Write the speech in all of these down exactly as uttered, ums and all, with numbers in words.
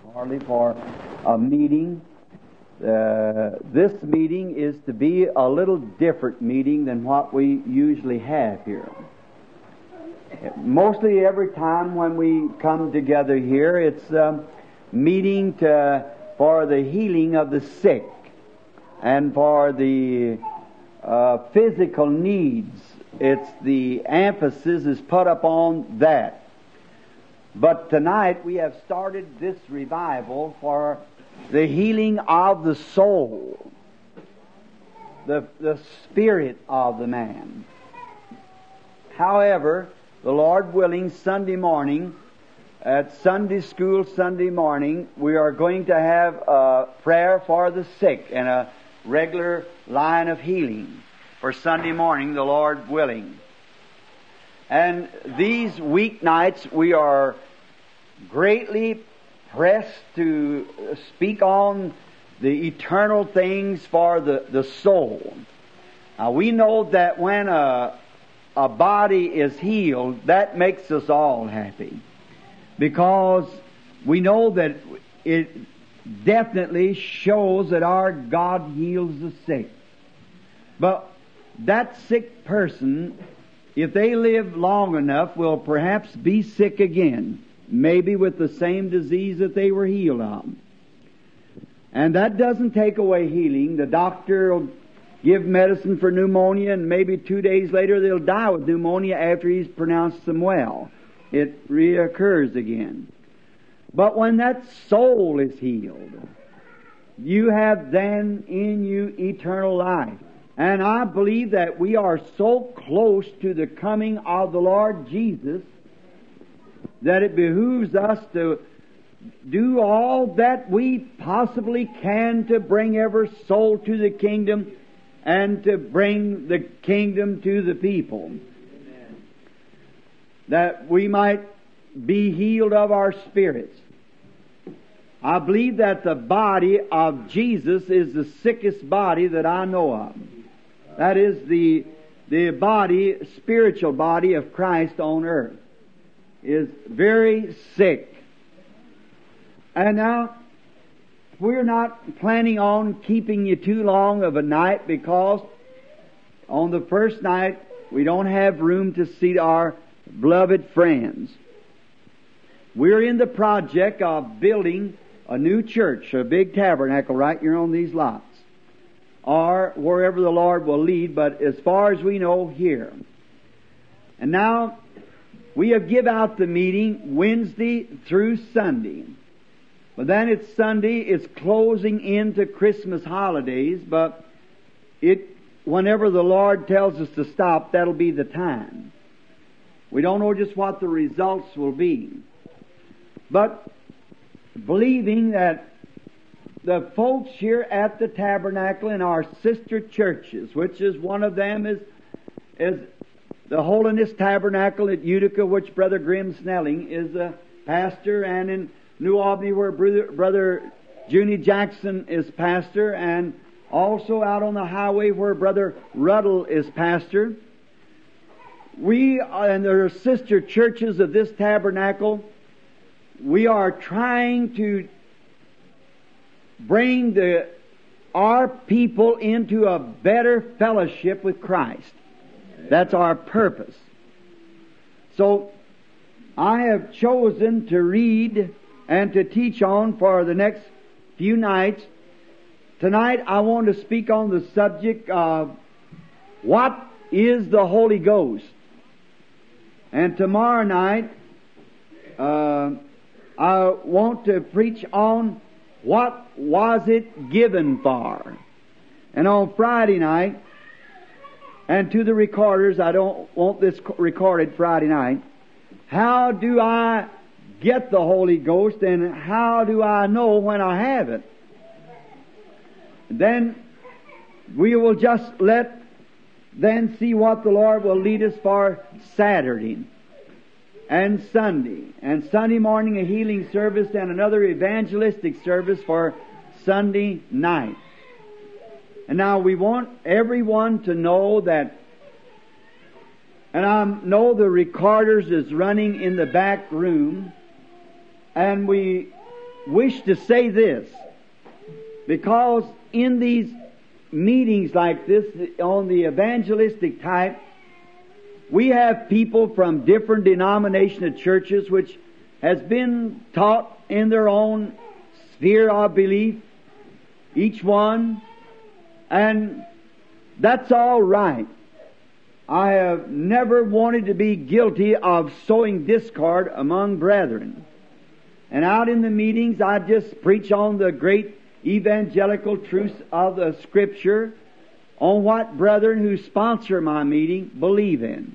Hardly for a meeting. Uh, this meeting is to be a little different meeting than what we usually have here. Mostly every time when we come together here, it's a meeting to, for the healing of the sick and for the uh, physical needs. It's the emphasis is put upon that. But tonight we have started this revival for the healing of the soul, the, the spirit of the man. However, the Lord willing, Sunday morning, at Sunday school Sunday morning, we are going to have a prayer for the sick and a regular line of healing for Sunday morning, the Lord willing. And these weeknights we are greatly pressed to speak on the eternal things for the, the soul. Now we know that when a, a body is healed, that makes us all happy. Because we know that it definitely shows that our God heals the sick. But that sick person, if they live long enough, will perhaps be sick again, maybe with the same disease that they were healed of. And that doesn't take away healing. The doctor will give medicine for pneumonia, and maybe two days later they'll die with pneumonia after he's pronounced them well. It reoccurs again. But when that soul is healed, you have then in you eternal life. And I believe that we are so close to the coming of the Lord Jesus that it behooves us to do all that we possibly can to bring every soul to the kingdom and to bring the kingdom to the people. Amen. That we might be healed of our spirits. I believe that the body of Jesus is the sickest body that I know of. That is the, the body, spiritual body of Christ on earth is very sick. And now, we're not planning on keeping you too long of a night because on the first night we don't have room to seat our beloved friends. We're in the project of building a new church, a big tabernacle right here on these lots, or wherever the Lord will lead, but as far as we know, here. And now, we have give out the meeting Wednesday through Sunday. But then it's Sunday, it's closing into Christmas holidays, but it, whenever the Lord tells us to stop, that'll be the time. We don't know just what the results will be. But believing that the folks here at the tabernacle in our sister churches, which is one of them is, is the Holiness Tabernacle at Utica, which Brother Grim Snelling is a pastor, and in New Albany where Brother, Brother Junie Jackson is pastor, and also out on the highway where Brother Ruddle is pastor. We, and there are sister churches of this tabernacle, we are trying to bring the, our people into a better fellowship with Christ. That's our purpose. So, I have chosen to read and to teach on for the next few nights. Tonight I want to speak on the subject of what is the Holy Ghost. And tomorrow night, uh, I want to preach on what was it given for. And on Friday night, and to the recorders, I don't want this recorded Friday night, how do I get the Holy Ghost and how do I know when I have it? Then we will just let then see what the Lord will lead us for Saturday and Sunday. And Sunday morning a healing service and another evangelistic service for Sunday night. And now we want everyone to know that, and I know the recorders is running in the back room, and we wish to say this, because in these meetings like this, on the evangelistic type, we have people from different denomination of churches which has been taught in their own sphere of belief, each one, and that's all right. I have never wanted to be guilty of sowing discord among brethren. And out in the meetings, I just preach on the great evangelical truths of the Scripture, on what brethren who sponsor my meeting believe in.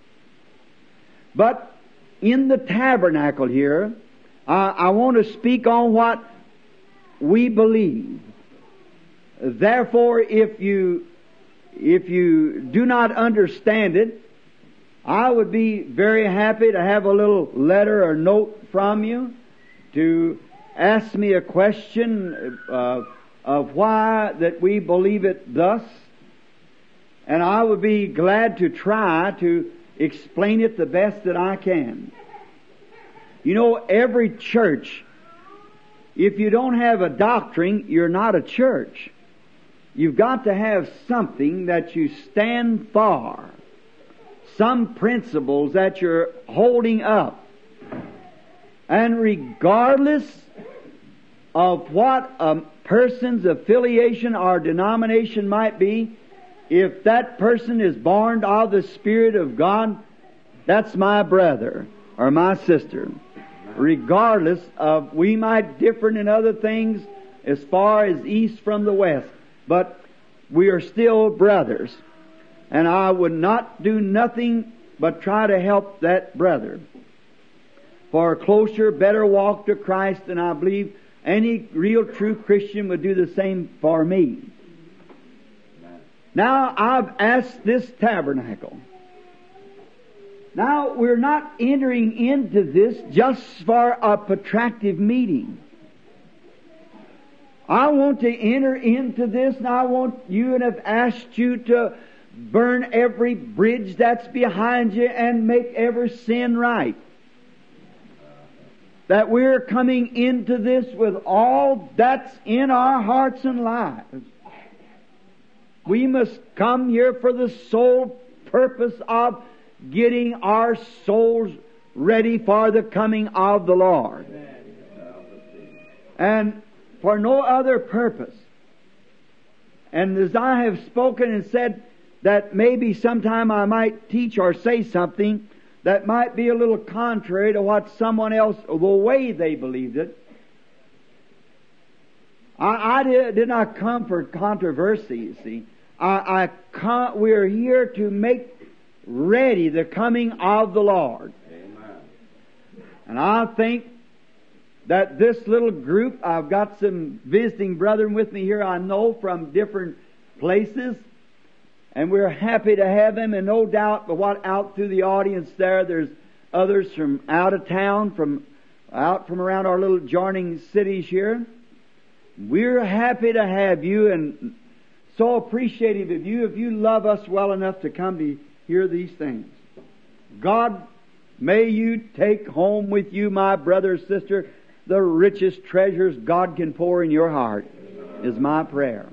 But in the tabernacle here, I, I want to speak on what we believe. Therefore, if you if you do not understand it, I would be very happy to have a little letter or note from you to ask me a question uh, of why that we believe it thus. And I would be glad to try to explain it the best that I can. You know, every church, if you don't have a doctrine, you're not a church. You've got to have something that you stand for. Some principles that you're holding up. And regardless of what a person's affiliation or denomination might be, if that person is born of the Spirit of God, that's my brother or my sister. Regardless of, we might differ in other things as far as east from the west, but we are still brothers. And I would not do nothing but try to help that brother for a closer, better walk to Christ, and I believe any real true Christian would do the same for me. Now, I've asked this tabernacle. Now, we're not entering into this just for a protracted meeting. I want to enter into this, and I want you and have asked you to burn every bridge that's behind you and make every sin right. That we're coming into this with all that's in our hearts and lives. We must come here for the sole purpose of getting our souls ready for the coming of the Lord. And for no other purpose. And as I have spoken and said that maybe sometime I might teach or say something that might be a little contrary to what someone else, the way they believed it. I, I did, did not come for controversy, you see. I, I come, we're here to make ready the coming of the Lord. Amen. And I think that this little group, I've got some visiting brethren with me here I know from different places, and we're happy to have them, and no doubt but what out through the audience there, there's others from out of town, from out from around our little adjoining cities here. We're happy to have you, and so appreciative of you if you love us well enough to come to hear these things. God, may you take home with you, my brother or sister, the richest treasures God can pour in your heart, is my prayer.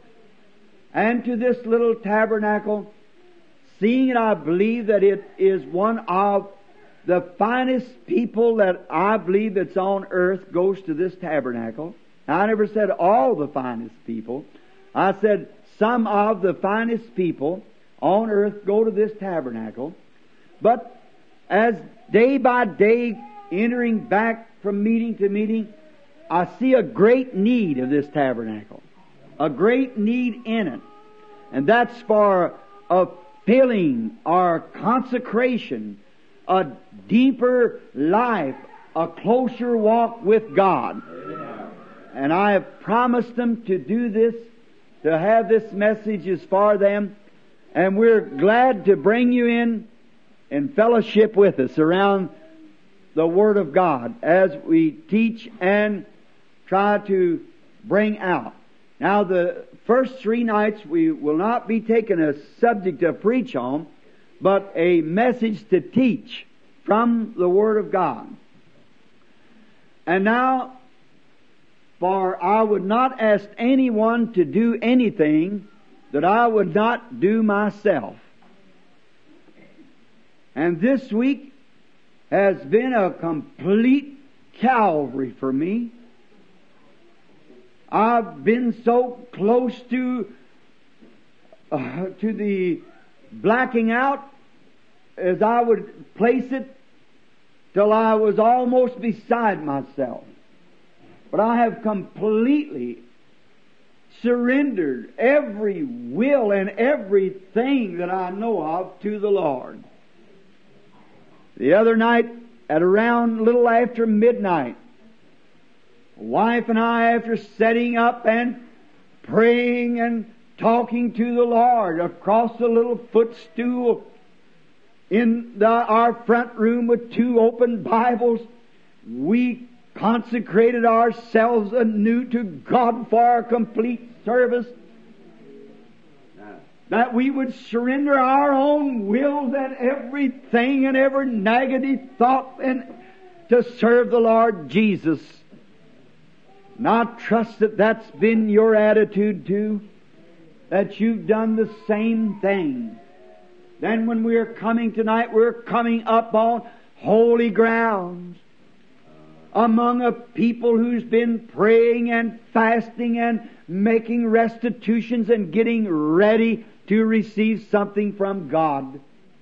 And to this little tabernacle, seeing it, I believe that it is one of the finest people that I believe that's on earth goes to this tabernacle. Now, I never said all the finest people. I said some of the finest people on earth go to this tabernacle. But as day by day, entering back from meeting to meeting, I see a great need of this tabernacle. A great need in it. And that's for a filling or consecration, a deeper life, a closer walk with God. Amen. And I have promised them to do this, to have this message is for them. And we're glad to bring you in in fellowship with us around the Word of God as we teach and try to bring out. Now, the first three nights we will not be taking a subject to preach on, but a message to teach from the Word of God. And now, For I would not ask anyone to do anything that I would not do myself. And this week has been a complete Calvary for me. I've been so close to uh, to the blacking out, as I would place it, till I was almost beside myself. But I have completely surrendered every will and everything that I know of to the Lord. The other night, at around a little after midnight, wife and I, after setting up and praying and talking to the Lord across the little footstool in the, our front room with two open Bibles, we consecrated ourselves anew to God for our complete service, that we would surrender our own wills and everything and every negative thought and to serve the Lord Jesus. And I trust that that's been your attitude too, that you've done the same thing. Then when we're coming tonight, we're coming up on holy grounds, among a people who's been praying and fasting and making restitutions and getting ready to receive something from God.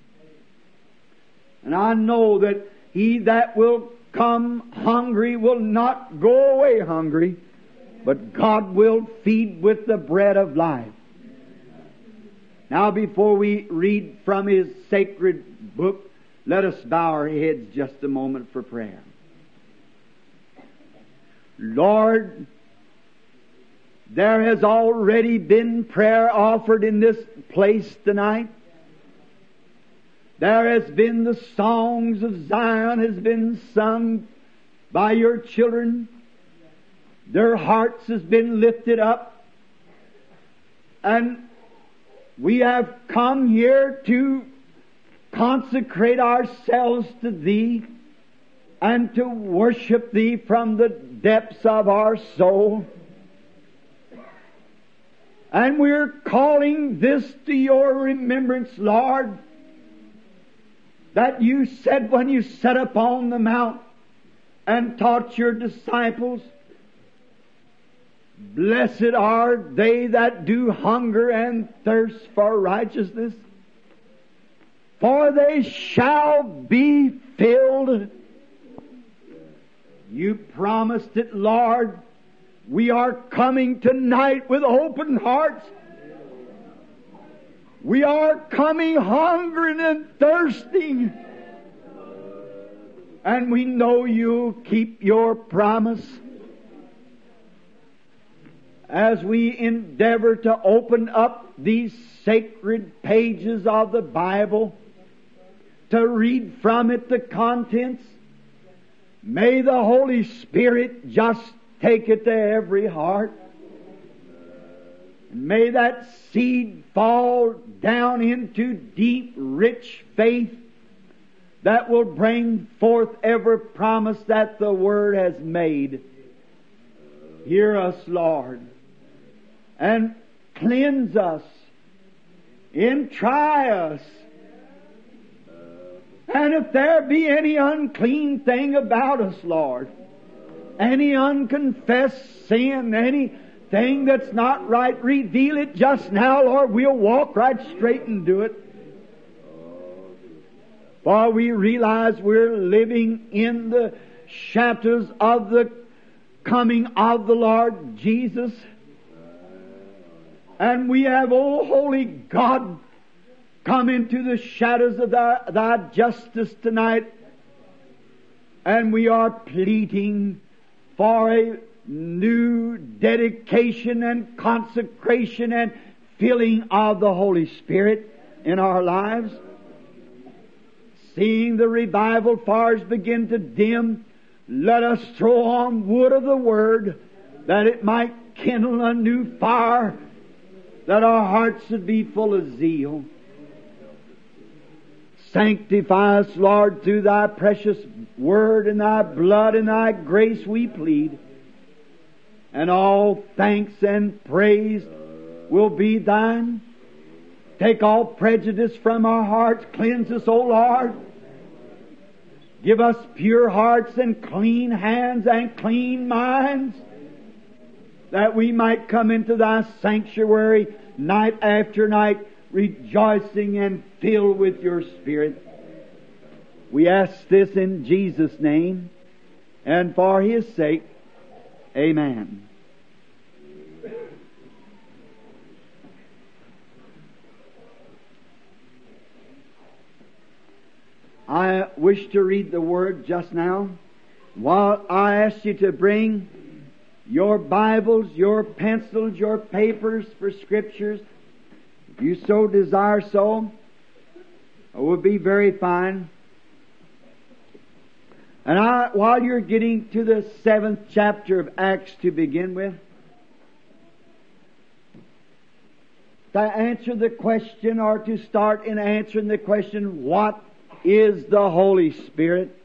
And I know that he that will come hungry will not go away hungry, but God will feed with the bread of life. Now, before we read from His sacred book, let us bow our heads just a moment for prayer. Lord, there has already been prayer offered in this place tonight. There has been the songs of Zion has been sung by your children. Their hearts has been lifted up. And we have come here to consecrate ourselves to Thee and to worship Thee from the depths of our soul. And we're calling this to your remembrance, Lord, that you said when you sat upon the mount and taught your disciples, blessed are they that do hunger and thirst for righteousness, for they shall be filled. You promised it, Lord. We are coming tonight with open hearts. We are coming hungering and thirsting. And we know you'll keep your promise. As we endeavor to open up these sacred pages of the Bible, to read from it the contents, may the Holy Spirit just take it to every heart. And may that seed fall down into deep, rich faith that will bring forth every promise that the Word has made. Hear us, Lord, and cleanse us, and try us. And if there be any unclean thing about us, Lord, any unconfessed sin, anything that's not right, reveal it just now, Lord. We'll walk right straight and do it. For we realize we're living in the shadows of the coming of the Lord Jesus. And we have, oh holy God, come into the shadows of thy, thy justice tonight. And we are pleading for a new dedication and consecration and filling of the Holy Spirit in our lives. Seeing the revival fires begin to dim, let us throw on wood of the Word, that it might kindle a new fire, that our hearts should be full of zeal. Sanctify us, Lord, through Thy precious Word and Thy blood and Thy grace we plead. and all thanks and praise will be Thine. Take all prejudice from our hearts. Cleanse us, O Lord. Give us pure hearts and clean hands and clean minds, that we might come into Thy sanctuary night after night, rejoicing and filled with Your Spirit. We ask this in Jesus' name, and for His sake. Amen. I wish to read the Word just now. While I ask you to bring your Bibles, your pencils, your papers for Scriptures, if you so desire so, it would be very fine. And I, while you're getting to the seventh chapter of Acts to begin with, to answer the question, or to start in answering the question, what is the Holy Spirit?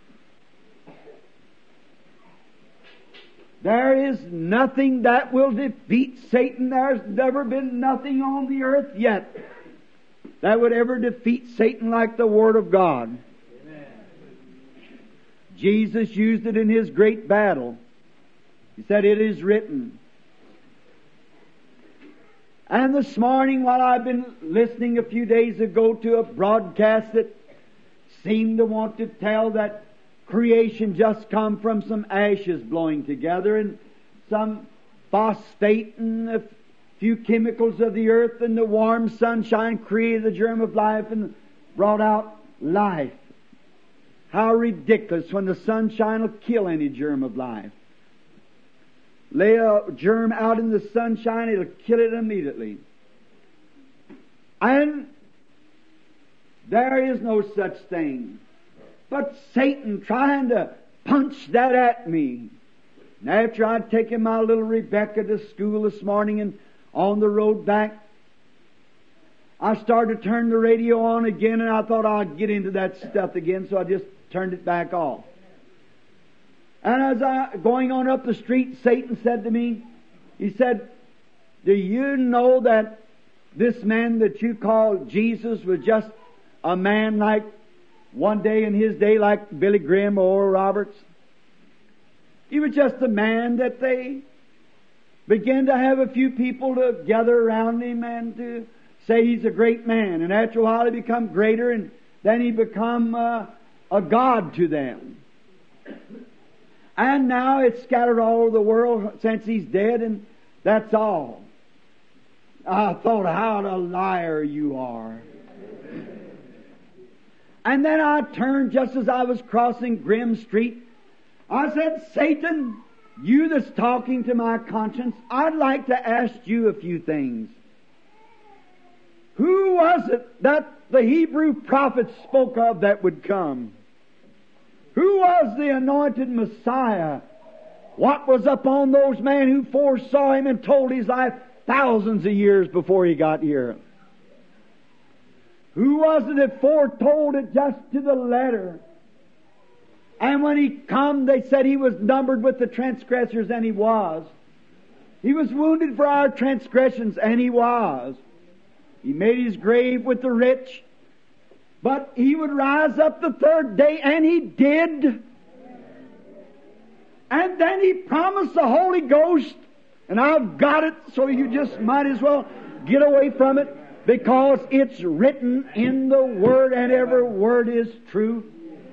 There is nothing that will defeat Satan. There's never been nothing on the earth yet that would ever defeat Satan like the Word of God. Amen. Jesus used it in His great battle. He said, "It is written." And this morning, while I've been listening a few days ago to a broadcast that seemed to want to tell that creation just come from some ashes blowing together and some phosphate and a few chemicals of the earth, and the warm sunshine created the germ of life and brought out life. How ridiculous, when the sunshine will kill any germ of life. Lay a germ out in the sunshine, it'll kill it immediately. And there is no such thing. But Satan trying to punch that at me. And after I'd taken my little Rebecca to school this morning and on the road back, I started to turn the radio on again, and I thought I'd get into that stuff again, so I just turned it back off. And as I going on up the street, Satan said to me, he said, "Do you know that this man that you call Jesus was just a man like one day in his day, like Billy Graham or Oral Roberts? He was just a man that they began to have a few people to gather around him and to say he's a great man. And after a while he become greater, and then he become uh, a god to them. And now it's scattered all over the world since he's dead, and that's all." I thought, how a liar you are. And then I turned just as I was crossing Grimm Street. I said, "Satan, you that's talking to my conscience, I'd like to ask you a few things. Who was it that the Hebrew prophets spoke of that would come? Who was the anointed Messiah? What was upon those men who foresaw Him and told His life thousands of years before He got here? Who was it that foretold it just to the letter? And when He come, they said He was numbered with the transgressors, and He was. He was wounded for our transgressions, and He was. He made His grave with the rich, but He would rise up the third day, and He did. And then He promised the Holy Ghost, and I've got it, so you just might as well get away from it, because it's written in the Word, and every word is true.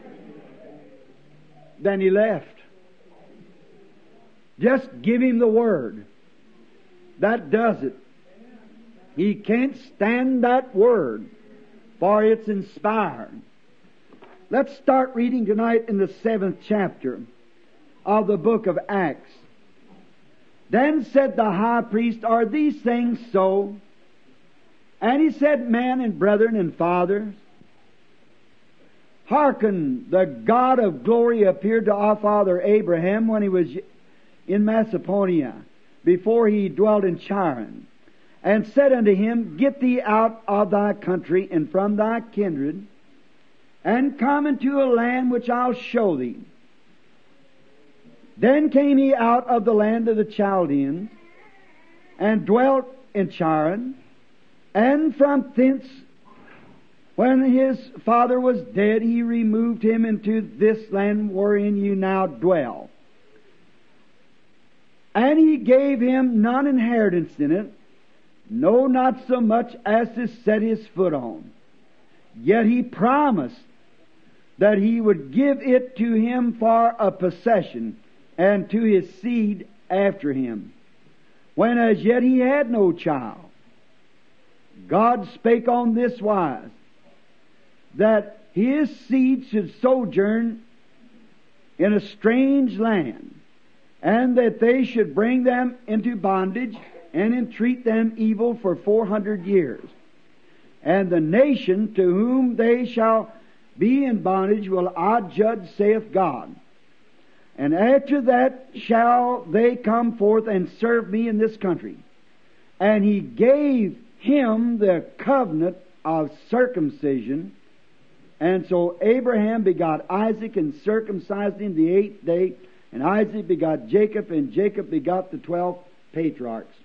Then He left. Just give Him the Word. That does it. He can't stand that Word, for it's inspired. Let's start reading tonight in the seventh chapter of the book of Acts. Then said the high priest, "Are these things so?" And he said, "Men and brethren and fathers, hearken, the God of glory appeared to our father Abraham when he was in Macedonia, before he dwelt in Charan, and said unto him, Get thee out of thy country and from thy kindred, and come into a land which I'll show thee. Then came he out of the land of the Chaldeans, and dwelt in Charan, and from thence, when his father was dead, he removed him into this land wherein you now dwell. And he gave him none inheritance in it, no, not so much as to set his foot on. Yet he promised that he would give it to him for a possession, and to his seed after him, when as yet he had no child. God spake on this wise, that his seed should sojourn in a strange land, and that they should bring them into bondage, and entreat them evil for four hundred years. And the nation to whom they shall be in bondage will I judge, saith God. And after that shall they come forth and serve me in this country. And he gave him the covenant of circumcision. And so Abraham begot Isaac and circumcised him the eighth day. And Isaac begot Jacob, and Jacob begot the twelve patriarchs.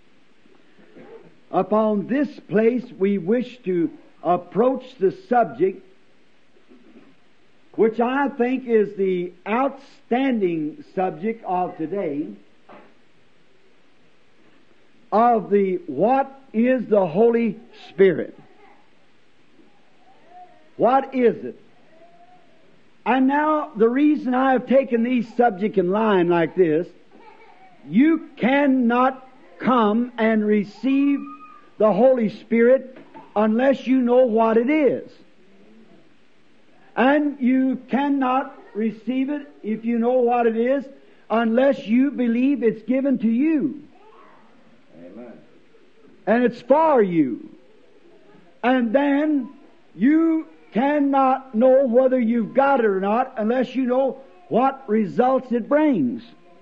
Upon this place we wish to approach the subject, which I think is the outstanding subject of today, of the what is the Holy Spirit. What is it? And now the reason I have taken these subjects in line like this, you cannot come and receive the Holy Spirit unless you know what it is. And you cannot receive it if you know what it is unless you believe it's given to you. Amen. And it's for you. And then you cannot know whether you've got it or not unless you know what results it brings.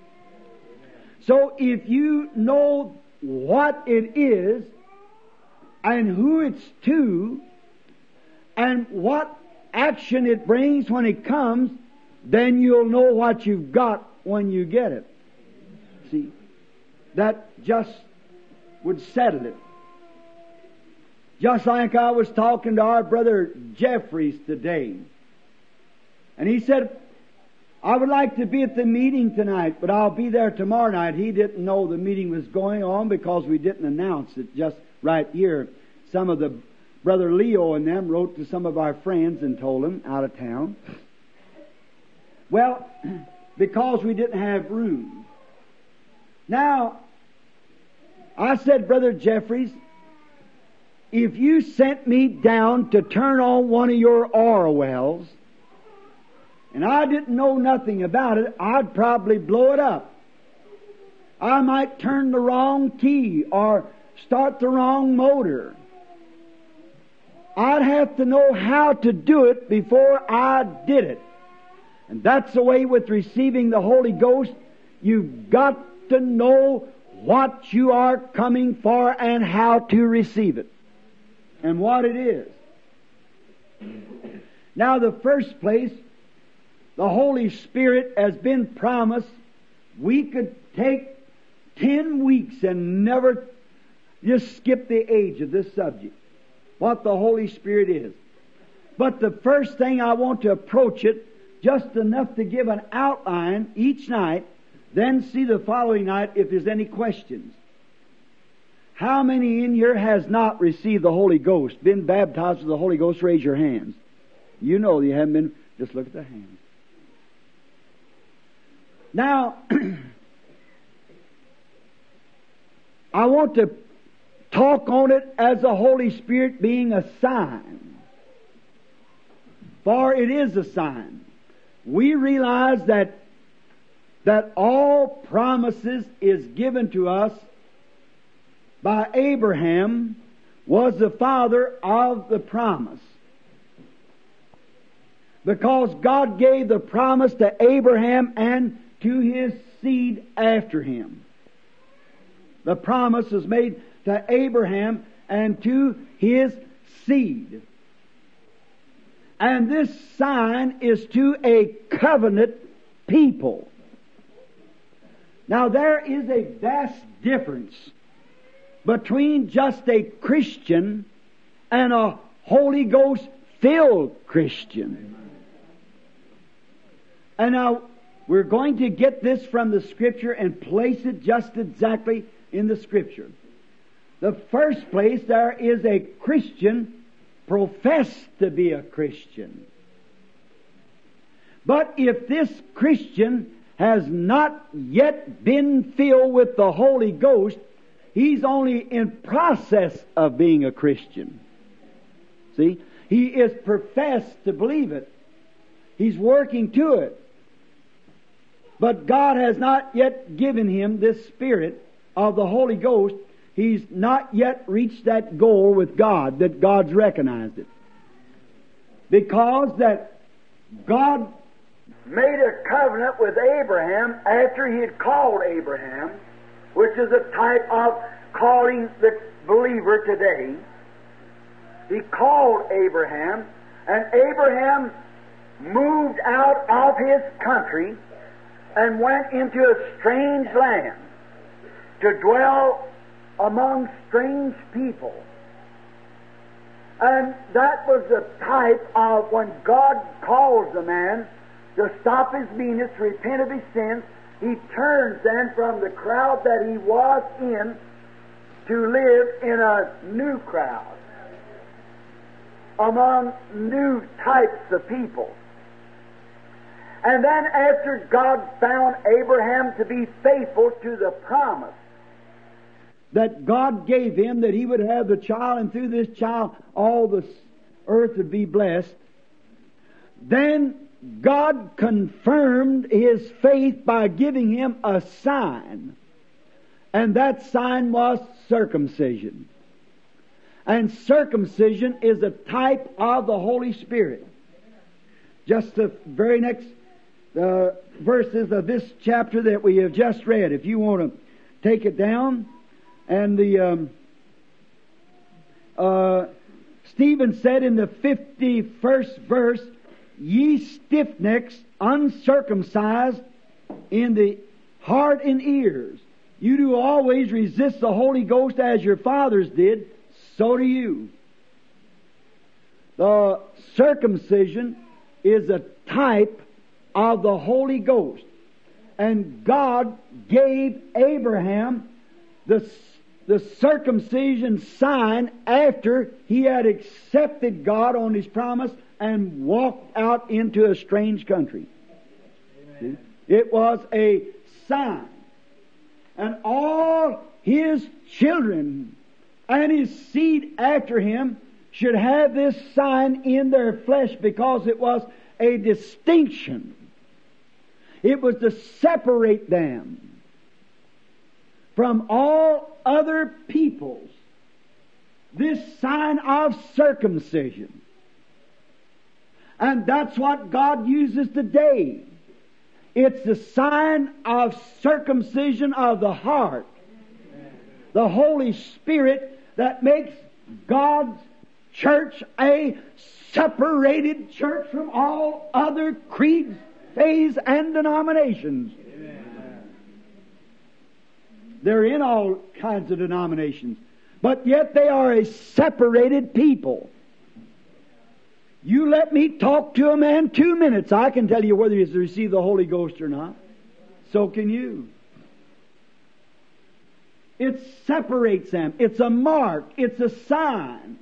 So if you know what it is and who it's to and what action it brings when it comes, then you'll know what you've got when you get it. See, that just would settle it. Just like I was talking to our brother Jeffries today. And he said, I would like to be at the meeting tonight, but I'll be there tomorrow night. He didn't know the meeting was going on because we didn't announce it just right here. Some of the Brother Leo and them wrote to some of our friends and told them out of town. Well, because we didn't have room. Now, I said, Brother Jeffries, if you sent me down to turn on one of your oil wells, and I didn't know nothing about it, I'd probably blow it up. I might turn the wrong key or start the wrong motor. I'd have to know how to do it before I did it. And that's the way with receiving the Holy Ghost. You've got to know what you are coming for and how to receive it. And what it is. Now, the first place, the Holy Spirit has been promised. We could take ten weeks and never just skip the age of this subject. What the Holy Spirit is. But the first thing I want to approach it, just enough to give an outline each night, then see the following night if there's any questions. How many in here has not received the Holy Ghost, been baptized with the Holy Ghost? Raise your hands. You know you haven't been. Just look at the hands. Now, I want to talk on it as the Holy Spirit being a sign. For it is a sign. We realize that that all promises is given to us by Abraham, was the father of the promise. Because God gave the promise to Abraham and to his seed after him. The promise was made to Abraham and to his seed. And this sign is to a covenant people. Now there is a vast difference between just a Christian and a Holy Ghost filled Christian. And now we're going to get this from the Scripture and place it just exactly in the Scripture. The first place, there is a Christian professed to be a Christian. But if this Christian has not yet been filled with the Holy Ghost, he's only in process of being a Christian. See? He is professed to believe it. He's working to it. But God has not yet given him this Spirit of the Holy Ghost. He's not yet reached that goal with God, that God's recognized it. Because that God made a covenant with Abraham after he had called Abraham, which is a type of calling the believer today. He called Abraham, and Abraham moved out of his country and went into a strange land to dwell among strange people. And that was the type of when God calls a man to stop his meanness, to repent of his sins, he turns then from the crowd that he was in to live in a new crowd, among new types of people. And then after God found Abraham to be faithful to the promise that God gave him, that he would have the child, and through this child all the earth would be blessed, then God confirmed his faith by giving him a sign. And that sign was circumcision. And circumcision is a type of the Holy Spirit. Just the very next uh, verses of this chapter that we have just read, if you want to take it down. And the um, uh, Stephen said in the fifty-first verse, "Ye stiff-necks, uncircumcised in the heart and ears, you do always resist the Holy Ghost as your fathers did, so do you." The circumcision is a type of the Holy Ghost. And God gave Abraham the, the circumcision sign after he had accepted God on His promise and walked out into a strange country. See? It was a sign. And all his children and his seed after him should have this sign in their flesh, because it was a distinction. It was to separate them from all other peoples. This sign of circumcision. And that's what God uses today. It's the sign of circumcision of the heart. The Holy Spirit that makes God's church a separated church from all other creeds, faiths, and denominations. Amen. They're in all kinds of denominations, but yet they are a separated people. You let me talk to a man two minutes, I can tell you whether he has received the Holy Ghost or not. So can you. It separates them. It's a mark. It's a sign.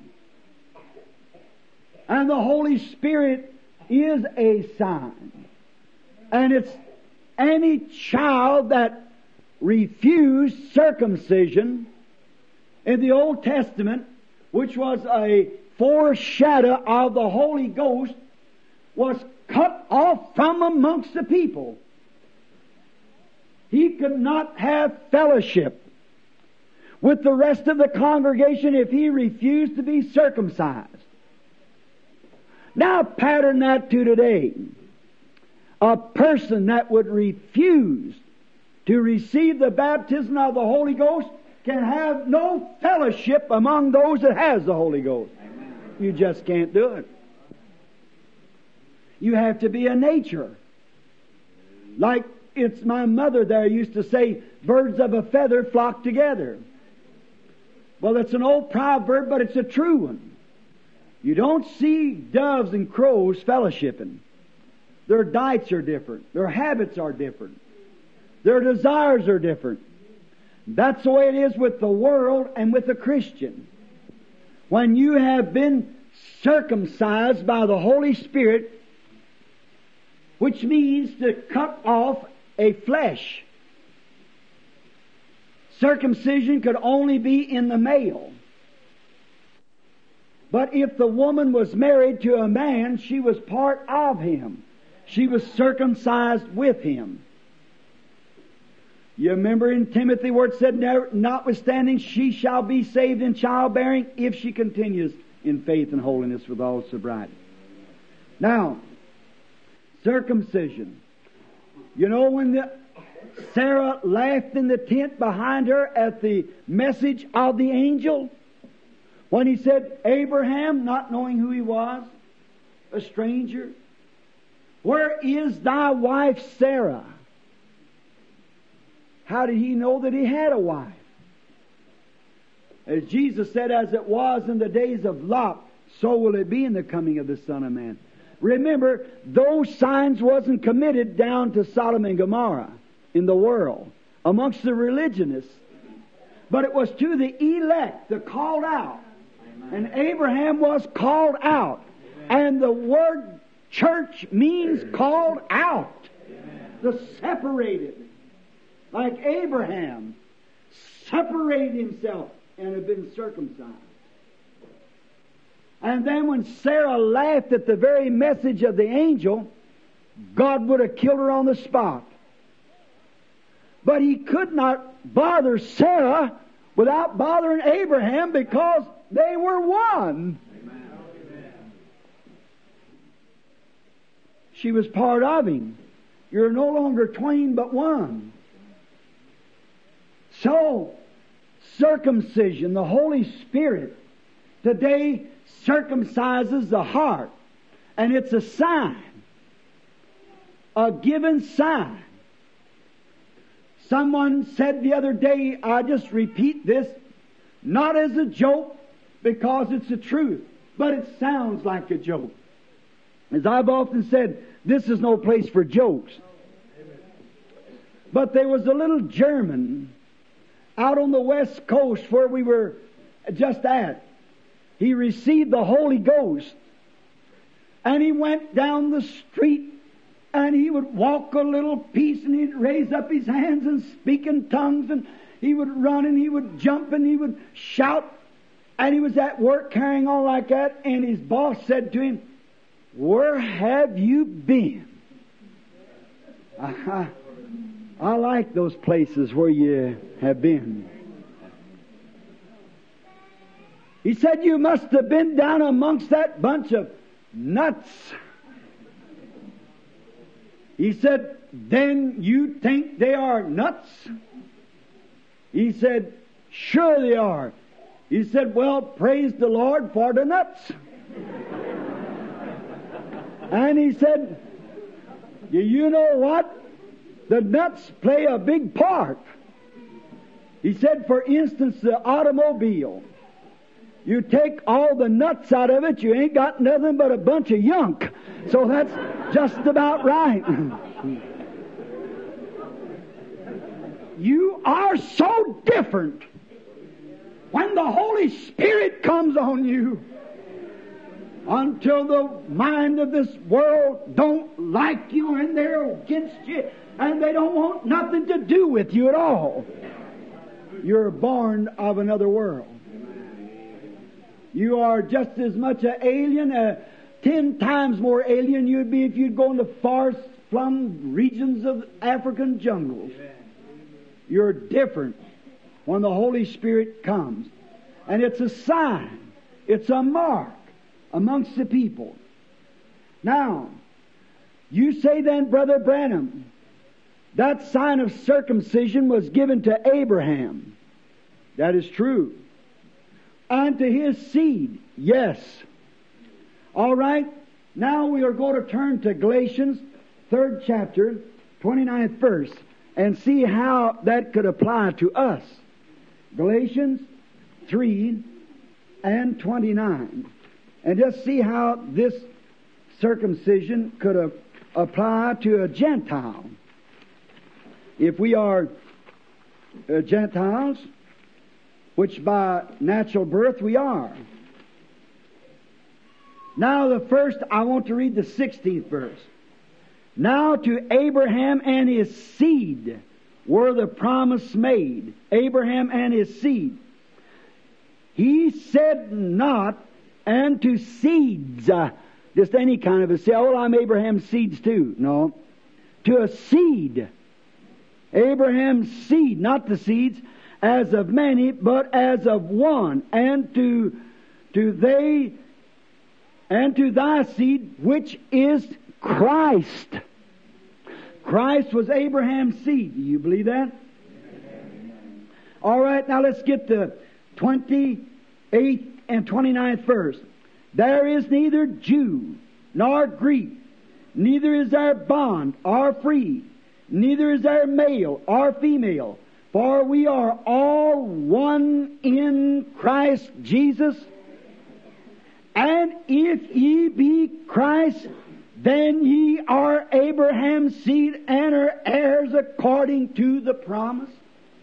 And the Holy Spirit is a sign. And it's any child that refused circumcision in the Old Testament, which was a foreshadow of the Holy Ghost, was cut off from amongst the people. He could not have fellowship with the rest of the congregation if he refused to be circumcised. Now pattern that to today. A person that would refuse to receive the baptism of the Holy Ghost can have no fellowship among those that has the Holy Ghost. Amen. You just can't do it. You have to be a nature. Like it's my mother there used to say, birds of a feather flock together. Well, it's an old proverb, but it's a true one. You don't see doves and crows fellowshipping. Their diets are different. Their habits are different. Their desires are different. That's the way it is with the world and with the Christian. When you have been circumcised by the Holy Spirit, which means to cut off a flesh. Circumcision could only be in the male. But if the woman was married to a man, she was part of him. She was circumcised with him. You remember in Timothy where it said, notwithstanding she shall be saved in childbearing if she continues in faith and holiness with all sobriety. Now, circumcision. You know when the, Sarah laughed in the tent behind her at the message of the angel? When he said, Abraham, not knowing who he was, a stranger, where is thy wife Sarah? How did he know that he had a wife? As Jesus said, as it was in the days of Lot, so will it be in the coming of the Son of Man. Remember, those signs wasn't committed down to Sodom and Gomorrah in the world, amongst the religionists. But it was to the elect, the called out. Amen. And Abraham was called out. Amen. And the word church means called out. Amen. The separated. Like Abraham separated himself and had been circumcised. And then when Sarah laughed at the very message of the angel, God would have killed her on the spot. But He could not bother Sarah without bothering Abraham because they were one. Amen. She was part of Him. You're no longer twain but one. So, circumcision, the Holy Spirit, today circumcises the heart. And it's a sign. A given sign. Someone said the other day, I just repeat this, not as a joke, because it's the truth, but it sounds like a joke. As I've often said, this is no place for jokes. But there was a little German out on the west coast where we were just at. He received the Holy Ghost. And he went down the street and he would walk a little piece and he'd raise up his hands and speak in tongues, and he would run and he would jump and he would shout. And he was at work carrying on like that, and his boss said to him, "Where have you been?" Uh-huh. I like those places where you have been. He said, "You must have been down amongst that bunch of nuts." He said, "Then you think they are nuts?" He said, "Sure they are." He said, "Well, praise the Lord for the nuts." And he said, "You know what? The nuts play a big part." He said, for instance, the automobile. You take all the nuts out of it, you ain't got nothing but a bunch of yunk. So that's just about right. You are so different when the Holy Spirit comes on you. Until the mind of this world don't like you and they're against you and they don't want nothing to do with you at all. You're born of another world. You are just as much an alien, uh, ten times more alien you'd be if you'd go into far-flung regions of African jungles. You're different when the Holy Spirit comes. And it's a sign. It's a mark amongst the people. Now, you say then, Brother Branham, that sign of circumcision was given to Abraham. That is true. And to his seed, yes. All right. Now we are going to turn to Galatians, third chapter, twenty-ninth verse, and see how that could apply to us. Galatians three and twenty-nine. And just see how this circumcision could uh, apply to a Gentile. If we are uh, Gentiles, which by natural birth we are. Now the first, I want to read the sixteenth verse. Now to Abraham and his seed were the promise made. Abraham and his seed. He said not, and to seeds, uh, just any kind of a seed. Oh, I'm Abraham's seeds too. No. To a seed. Abraham's seed, not the seeds, as of many, but as of one. And to, to they, and to thy seed, which is Christ. Christ was Abraham's seed. Do you believe that? Amen. All right, now let's get the twenty-eighth and twenty-ninth verse. There is neither Jew nor Greek, neither is there bond or free, neither is there male or female, for we are all one in Christ Jesus. And if ye be Christ, then ye are Abraham's seed and are heirs according to the promise.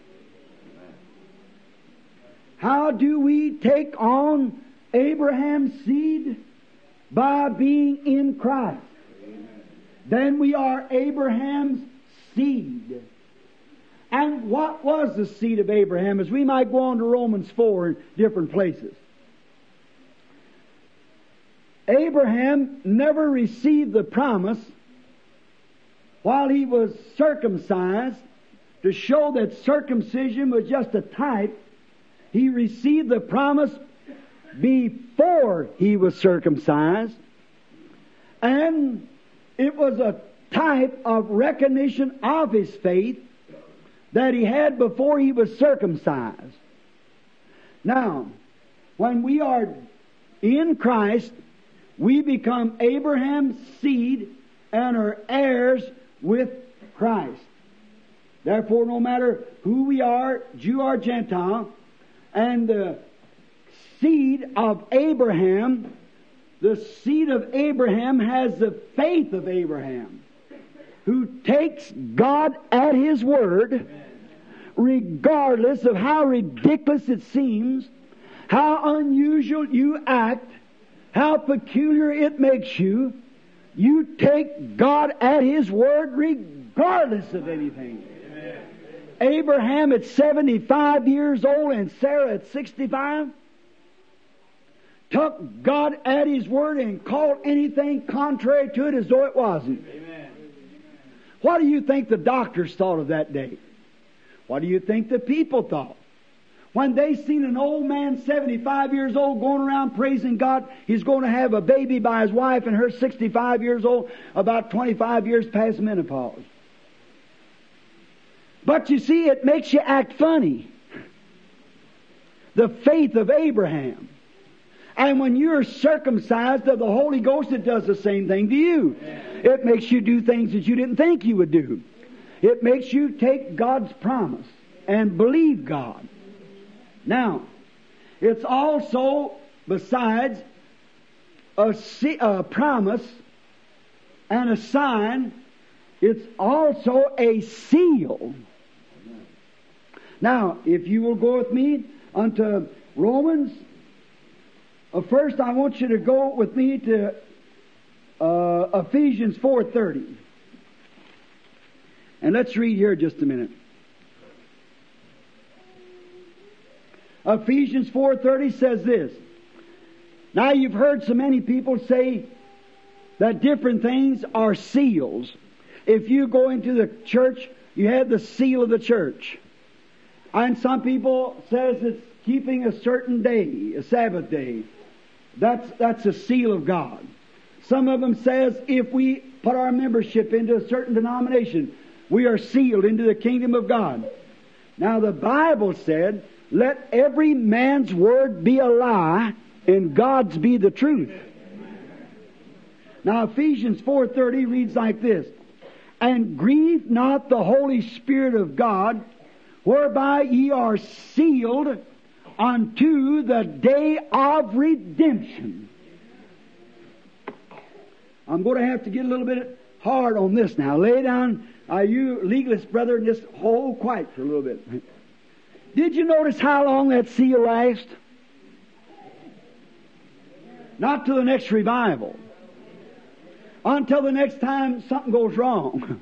How do we take on Abraham's seed? By being in Christ. Then we are Abraham's seed. And what was the seed of Abraham? As we might go on to Romans four in different places. Abraham never received the promise while he was circumcised, to show that circumcision was just a type. He received the promise before he was circumcised, and it was a type of recognition of his faith that he had before he was circumcised. Now, when we are in Christ, we become Abraham's seed and are heirs with Christ. Therefore, no matter who we are, Jew or Gentile, and the seed of Abraham, the seed of Abraham has the faith of Abraham, who takes God at His word, regardless of how ridiculous it seems, how unusual you act, how peculiar it makes you. You take God at His word regardless of anything. Amen. Abraham at seventy-five years old and Sarah at sixty-five took God at His word and called anything contrary to it as though it wasn't. Amen. What do you think the doctors thought of that day? What do you think the people thought? When they seen an old man, seventy-five years old, going around praising God, he's going to have a baby by his wife, and her sixty-five years old, about twenty-five years past menopause. But you see, it makes you act funny. The faith of Abraham. And when you're circumcised of the Holy Ghost, it does the same thing to you. It makes you do things that you didn't think you would do. It makes you take God's promise and believe God. Now, it's also, besides a, a promise and a sign, it's also a seal. Now, if you will go with me unto Romans, uh, first I want you to go with me to uh, Ephesians four thirty. And let's read here just a minute. Ephesians four thirty says this. Now you've heard so many people say that different things are seals. If you go into the church, you have the seal of the church. And some people says it's keeping a certain day, a Sabbath day. That's, that's a seal of God. Some of them says if we put our membership into a certain denomination, we are sealed into the kingdom of God. Now the Bible said, let every man's word be a lie and God's be the truth. Now Ephesians four thirty reads like this. And grieve not the Holy Spirit of God, whereby ye are sealed unto the day of redemption. I'm going to have to get a little bit hard on this now. Lay down, uh, you legalist brother, and just hold quiet for a little bit. Did you notice how long that seal lasts? Not till the next revival. Until the next time something goes wrong.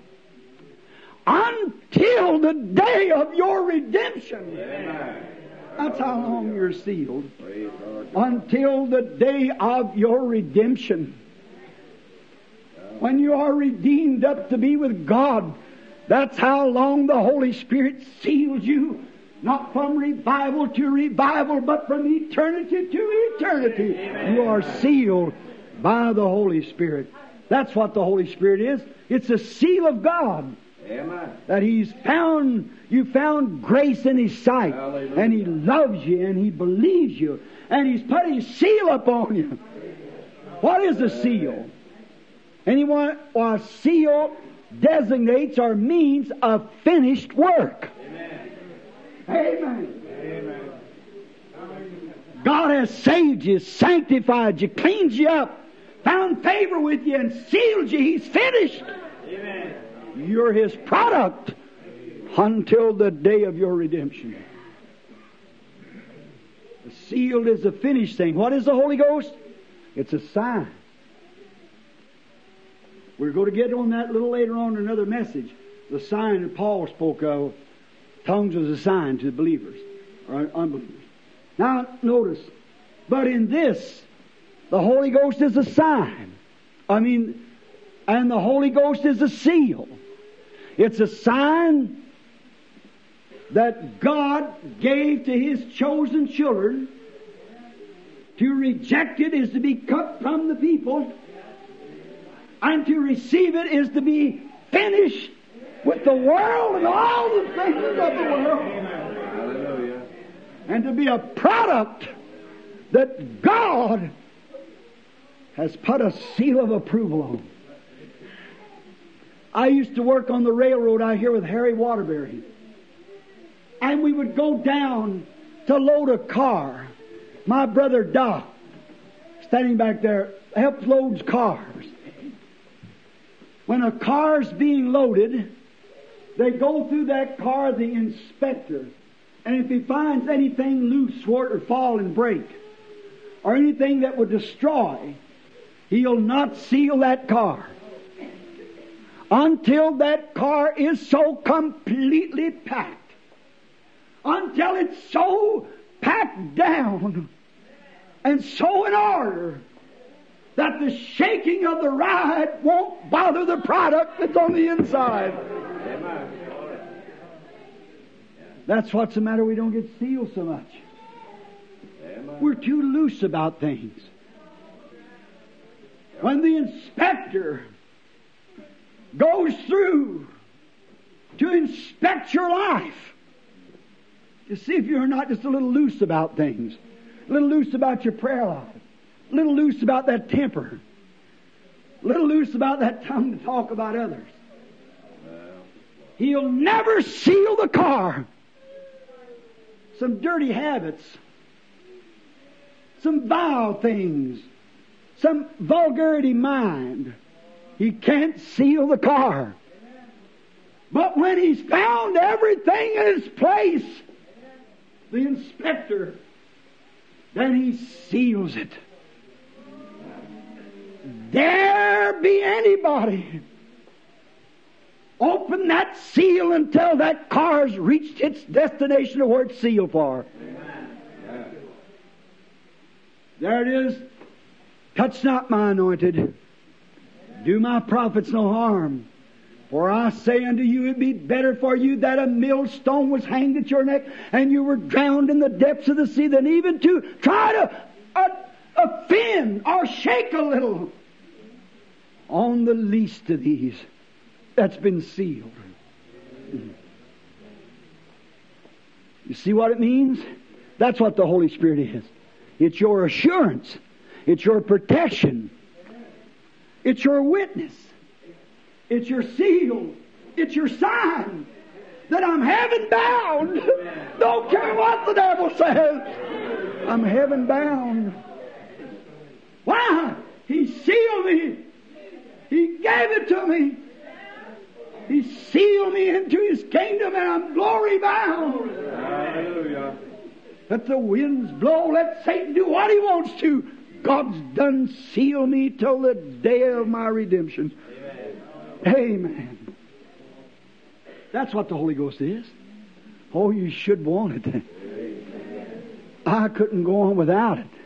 Until the day of your redemption. Amen. That's how long you're sealed. Until the day of your redemption. When you are redeemed up to be with God, that's how long the Holy Spirit seals you. Not from revival to revival, but from eternity to eternity. Amen. You are sealed by the Holy Spirit. That's what the Holy Spirit is. It's a seal of God. Amen. That He's found, you found grace in His sight. Hallelujah. And He loves you and He believes you. And He's put His seal upon you. What is a seal? Anyone, or a seal designates or means a finished work. Amen. Amen. Amen. God has saved you, sanctified you, cleaned you up, found favor with you, and sealed you. He's finished. Amen. You're His product until the day of your redemption. The sealed is a finished thing. What is the Holy Ghost? It's a sign. We're going to get on that a little later on in another message. The sign that Paul spoke of. Tongues was a sign to the believers or unbelievers. Now notice, but in this, the Holy Ghost is a sign. I mean, and the Holy Ghost is a seal. It's a sign that God gave to His chosen children. To reject it is to be cut from the people. And to receive it is to be finished with the world and all the things of the world. Hallelujah. And to be a product that God has put a seal of approval on. I used to work on the railroad out here with Harry Waterbury. And we would go down to load a car. My brother Doc, standing back there, helps load cars. When a car's being loaded, they go through that car, the inspector. And if he finds anything loose where it would fall and break, or anything that would destroy, he'll not seal that car until that car is so completely packed. Until it's so packed down and so in order that the shaking of the ride won't bother the product that's on the inside. Amen. That's what's the matter. We don't get sealed so much. Amen. We're too loose about things. When the inspector goes through to inspect your life, to see if you're not just a little loose about things, a little loose about your prayer life, a little loose about that temper, a little loose about that tongue to talk about others. He'll never seal the car. Some dirty habits, some vile things, some vulgarity mind. He can't seal the car. But when he's found everything in its place, the inspector, then he seals it. Dare be anybody open that seal until that car's reached its destination of where it's sealed for. Amen. There it is. Touch not my anointed. Do my prophets no harm. For I say unto you, it'd be better for you that a millstone was hanged at your neck and you were drowned in the depths of the sea than even to try to uh, offend or shake a little on the least of these that's been sealed. You see what it means? That's what the Holy Spirit is. It's your assurance. It's your protection. It's your witness. It's your seal. It's your sign that I'm heaven bound. Don't care what the devil says. I'm heaven bound. Why? He sealed me. He gave it to me. He sealed me into His kingdom, and I'm glory bound. Hallelujah. Let the winds blow. Let Satan do what he wants to. God's done sealed me till the day of my redemption. Amen. Amen. That's what the Holy Ghost is. Oh, you should want it. I couldn't go on without it.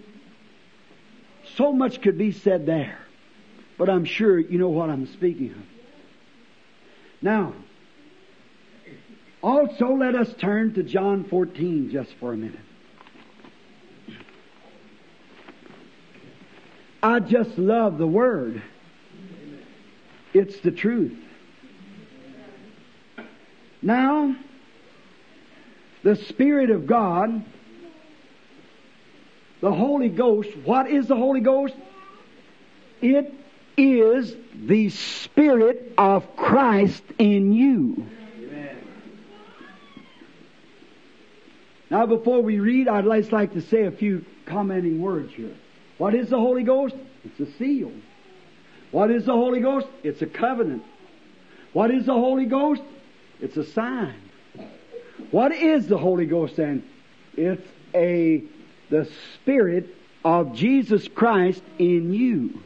So much could be said there. But I'm sure you know what I'm speaking of. Now, also let us turn to John fourteen just for a minute. I just love the Word. It's the truth. Now, the Spirit of God, the Holy Ghost, what is the Holy Ghost? It is the Spirit of Christ in you. Amen. Now, before we read, I'd just like to say a few commenting words here. What is the Holy Ghost? It's a seal. What is the Holy Ghost? It's a covenant. What is the Holy Ghost? It's a sign. What is the Holy Ghost then? It's a the Spirit of Jesus Christ in you.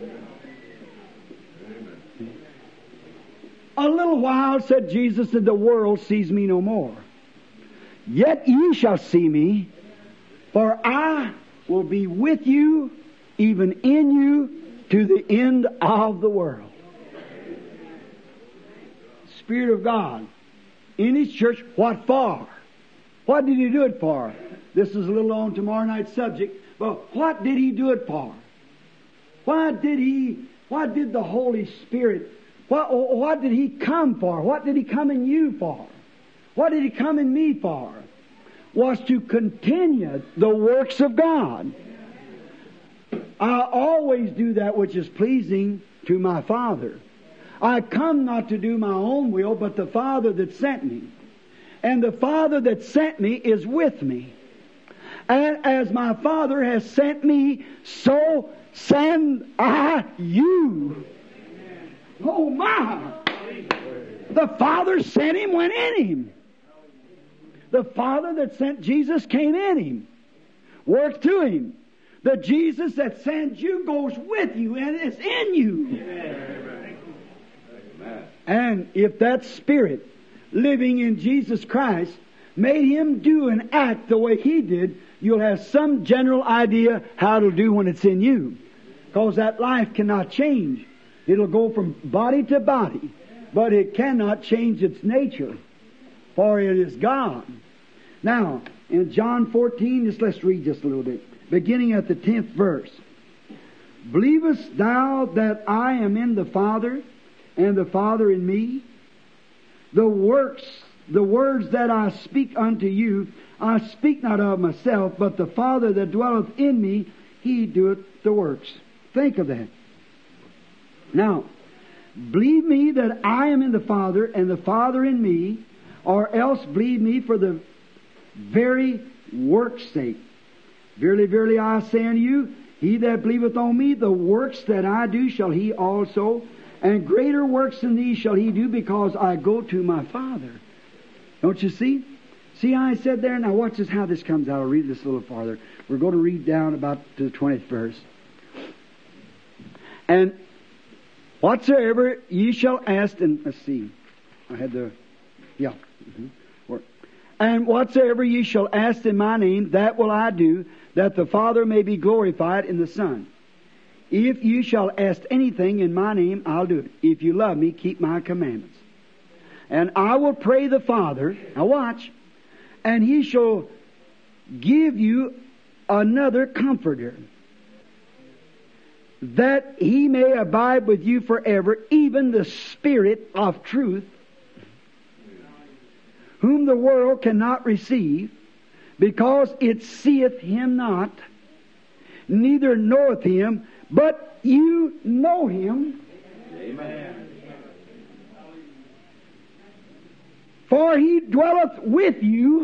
A little while, said Jesus, and the world sees me no more. Yet ye shall see me, for I will be with you, even in you, to the end of the world. Spirit of God in His church, what for? What did He do it for? This is a little on tomorrow night's subject, but what did He do it for? Why did He, why did the Holy Spirit, what, what did He come for? What did He come in you for? What did He come in me for? Was to continue the works of God. I always do that which is pleasing to my Father. I come not to do my own will, but the Father that sent me. And the Father that sent me is with me. And as my Father has sent me, so send I you. Oh my! The Father sent Him, went in Him. The Father that sent Jesus came in Him, worked through Him. The Jesus that sends you goes with you and is in you. Amen. And if that Spirit living in Jesus Christ made Him do and act the way He did, you'll have some general idea how it'll do when it's in you. Because that life cannot change. It'll go from body to body, but it cannot change its nature, for it is God. Now, in John fourteen, just let's read just a little bit. Beginning at the tenth verse. Believest thou that I am in the Father, and the Father in me? The works, the words that I speak unto you, I speak not of myself, but the Father that dwelleth in me, He doeth the works. Think of that. Now, believe me that I am in the Father, and the Father in me, or else believe me for the very work's sake. Verily, verily, I say unto you, he that believeth on me, the works that I do shall he also, and greater works than these shall he do, because I go to my Father. Don't you see? See how I said there? Now watch this, how this comes out. I'll read this a little farther. We're going to read down about to the twentieth verse. And whatsoever ye shall ask, and let's see. I had the, yeah. Mm-hmm. And whatsoever ye shall ask in my name, that will I do, that the Father may be glorified in the Son. If you shall ask anything in my name, I'll do it. If you love me, keep my commandments. And I will pray the Father, now watch, and He shall give you another Comforter, that He may abide with you forever, even the Spirit of truth, whom the world cannot receive, because it seeth Him not, neither knoweth Him, but you know Him. Amen. For he dwelleth with you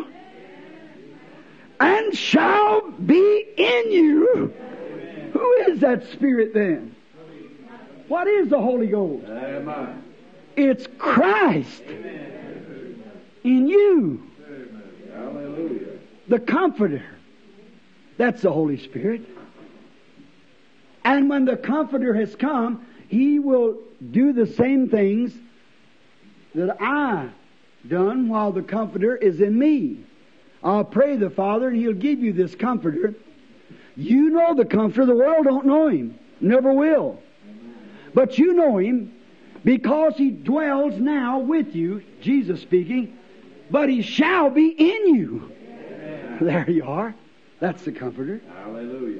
and shall be in you. Who is that Spirit then? What is the Holy Ghost? Amen. It's Christ in you. Hallelujah. The Comforter. That's the Holy Spirit. And when the Comforter has come, He will do the same things that I done while the Comforter is in me. I'll pray the Father and He'll give you this Comforter. You know the Comforter. The world don't know Him. Never will. But you know Him because He dwells now with you, Jesus speaking, but He shall be in you. Amen. There you are. That's the Comforter. Hallelujah.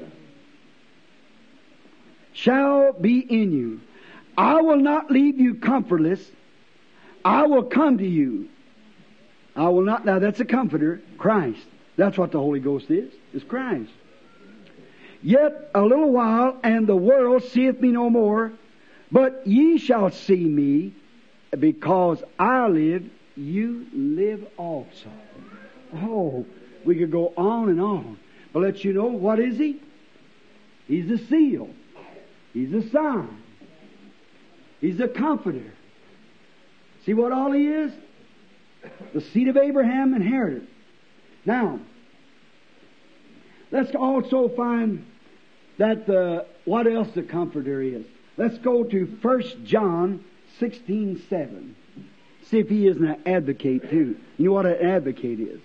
Shall be in you. I will not leave you comfortless. I will come to you. I will not. Now that's a Comforter, Christ. That's what the Holy Ghost is. Is Christ. Yet a little while, and the world seeth me no more. But ye shall see me, because I live, you live also. Oh, we could go on and on. But let you know, what is He? He's a seal. He's a sign. He's a Comforter. See what all He is? The seed of Abraham inherited. Now, let's also find that the, what else the Comforter is. Let's go to First John sixteen seven. See if he is an advocate too. You know what an advocate is?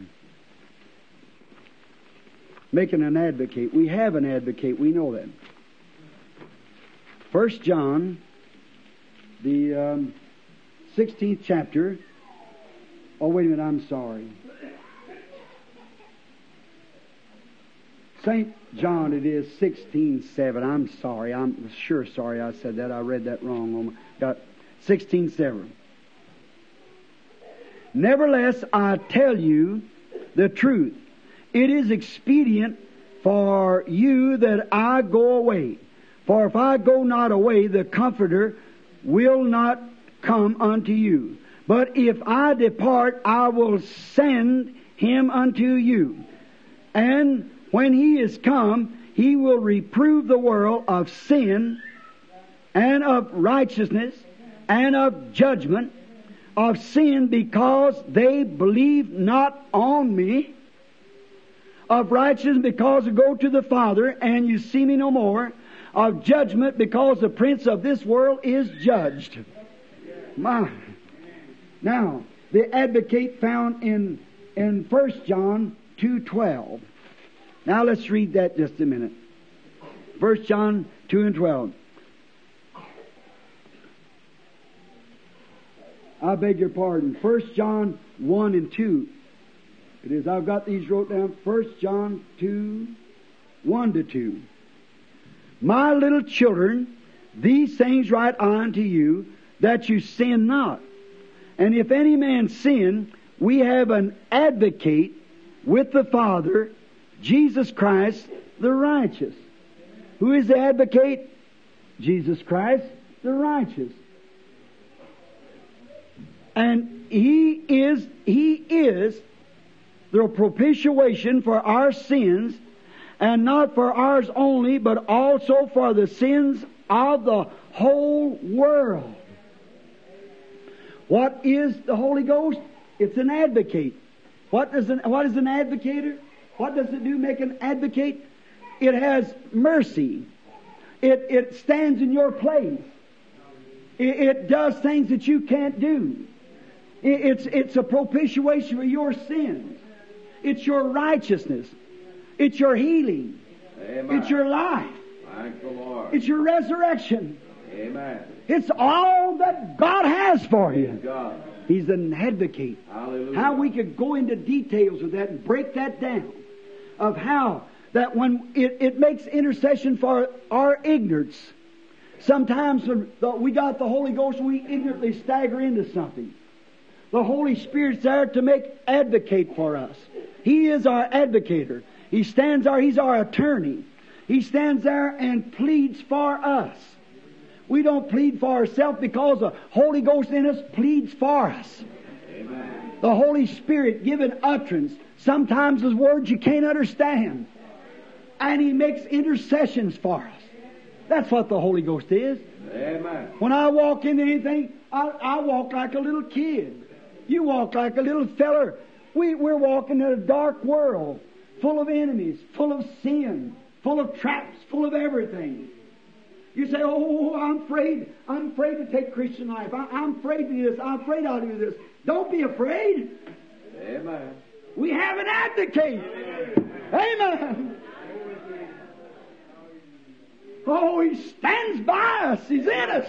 Making an advocate. We have an advocate. We know that. First John, the um, sixteenth chapter. Oh, wait a minute. I'm sorry. Saint John, it is sixteen seven. I'm sorry. I'm sure sorry I said that. I read that wrong. Got sixteen seven. Nevertheless, I tell you the truth. It is expedient for you that I go away. For if I go not away, the Comforter will not come unto you. But if I depart, I will send him unto you. And when he is come, he will reprove the world of sin and of righteousness and of judgment. Of sin because they believe not on me. Of righteousness because I go to the Father and you see me no more. Of judgment because the prince of this world is judged. My. Now, the advocate found in, in First John two twelve. Now let's read that just a minute. First John two and twelve. I beg your pardon. First John one and two. It is, I've got these wrote down. First John two, one to two. My little children, these things write I unto you, that you sin not. And if any man sin, we have an advocate with the Father, Jesus Christ, the righteous. Who is the advocate? Jesus Christ, the righteous. And He is, He is the propitiation for our sins, and not for ours only, but also for the sins of the whole world. What is the Holy Ghost? It's an advocate. What does an, what is an advocator? What does it do, make an advocate? It has mercy. It, it stands in your place. It, it does things that you can't do. It, it's, it's a propitiation for your sins. It's your righteousness. It's your healing. Amen. It's your life. Thank the Lord. It's your resurrection. Amen. It's all that God has for you. God. He's an advocate. Hallelujah. How we could go into details of that and break that down. Of how that when it, it makes intercession for our ignorance. Sometimes when the, we got the Holy Ghost, we ignorantly stagger into something. The Holy Spirit's there to make advocate for us. He is our advocator. He stands there, He's our attorney. He stands there and pleads for us. We don't plead for ourselves because the Holy Ghost in us pleads for us. Amen. The Holy Spirit giving utterance. Sometimes there's words you can't understand. And He makes intercessions for us. That's what the Holy Ghost is. Amen. When I walk into anything, I, I walk like a little kid. You walk like a little feller. We, we're walking in a dark world, full of enemies, full of sin, full of traps, full of everything. You say, oh, I'm afraid. I'm afraid to take Christian life. I, I'm afraid to do this. I'm afraid I'll do this. Don't be afraid. Amen. We have an advocate. Amen. Oh, He stands by us. He's in us.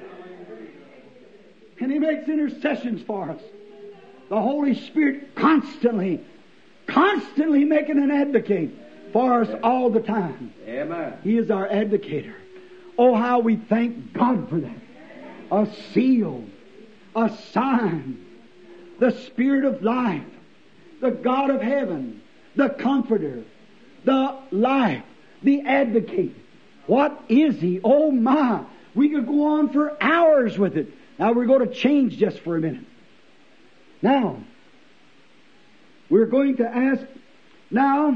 And He makes intercessions for us. The Holy Spirit constantly, constantly making an advocate for us all the time. Amen. He is our advocator. Oh, how we thank God for that. A seal, a sign, the Spirit of life, the God of heaven, the Comforter, the life, the advocate. What is He? Oh my! We could go on for hours with it. Now we're going to change just for a minute. Now, we're going to ask, now,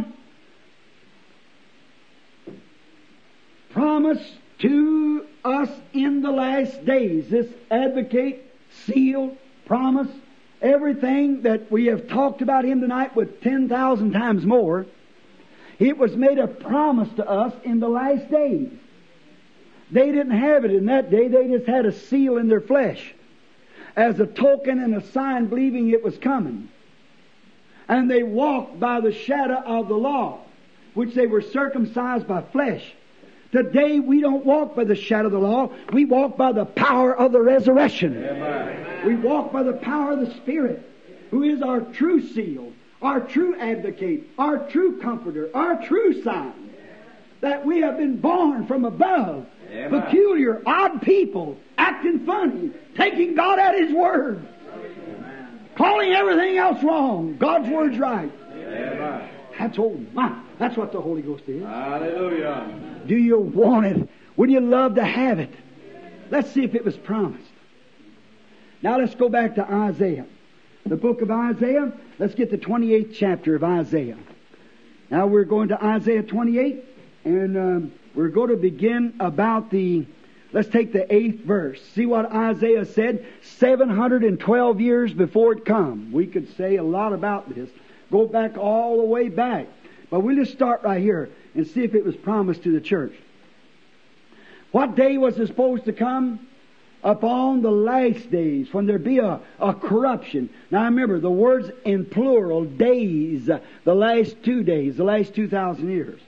promise to us in the last days. This advocate, seal, promise, everything that we have talked about Him tonight with ten thousand times more. It was made a promise to us in the last days. They didn't have it in that day. They just had a seal in their flesh as a token and a sign believing it was coming. And they walked by the shadow of the law, which they were circumcised by flesh. Today we don't walk by the shadow of the law. We walk by the power of the resurrection. Amen. We walk by the power of the Spirit, who is our true seal, our true advocate, our true comforter, our true sign, that we have been born from above. Amen. Peculiar, odd people, acting funny, taking God at His word, Amen. calling everything else wrong. God's word's right. Amen. That's oh my. That's what the Holy Ghost is. Hallelujah. Do you want it? Would you love to have it? Let's see if it was promised. Now let's go back to Isaiah. The book of Isaiah. Let's get the twenty-eighth chapter of Isaiah. Now we're going to Isaiah twenty-eight, and um, we're going to begin about the, let's take the eighth verse. See what Isaiah said seven hundred twelve years before it come. We could say a lot about this. Go back all the way back. But we'll just start right here and see if it was promised to the church. What day was it supposed to come? Upon the last days, when there be a, a corruption. Now remember, the words in plural, days, the last two days, the last two thousand years.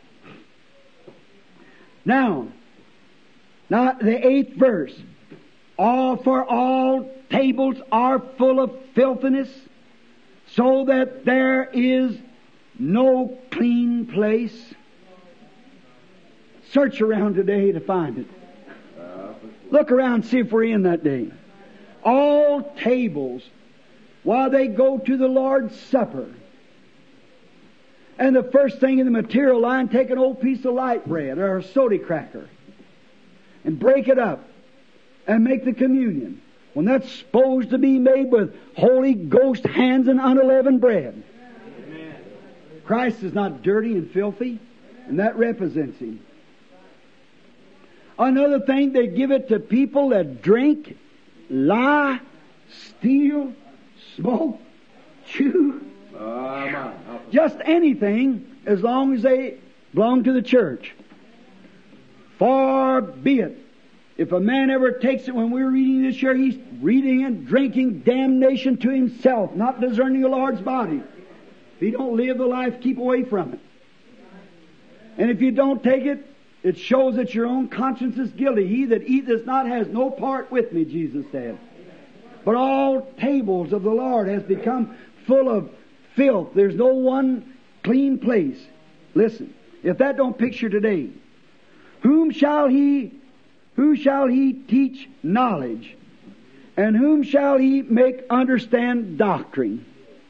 Now, now the eighth verse. All for all tables are full of filthiness, so that there is no clean place. Search around today to find it. Look around, see if we're in that day. All tables, while they go to the Lord's Supper. And the first thing in the material line, take an old piece of light bread or a soda cracker and break it up and make the communion. When that's supposed to be made with Holy Ghost hands and unleavened bread. Amen. Christ is not dirty and filthy, and that represents Him. Another thing, they give it to people that drink, lie, steal, smoke, chew. Uh, just anything as long as they belong to the church. Far be it. If a man ever takes it when we're reading this year, he's reading and drinking damnation to himself, not discerning the Lord's body. If you don't live the life, keep away from it. And if you don't take it, it shows that your own conscience is guilty. He that eateth not has no part with me, Jesus said. But all tables of the Lord has become full of filth. There's no one clean place. Listen, if that don't picture today, whom shall he, who shall he teach knowledge? And whom shall he make understand doctrine?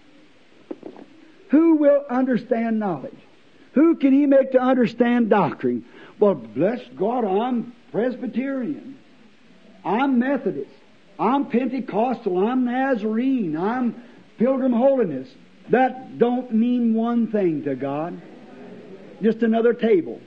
Who will understand knowledge? Who can he make to understand doctrine? Well, bless God, I'm Presbyterian. I'm Methodist. I'm Pentecostal, I'm Nazarene, I'm Pilgrim Holiness. That don't mean one thing to God. Just another table.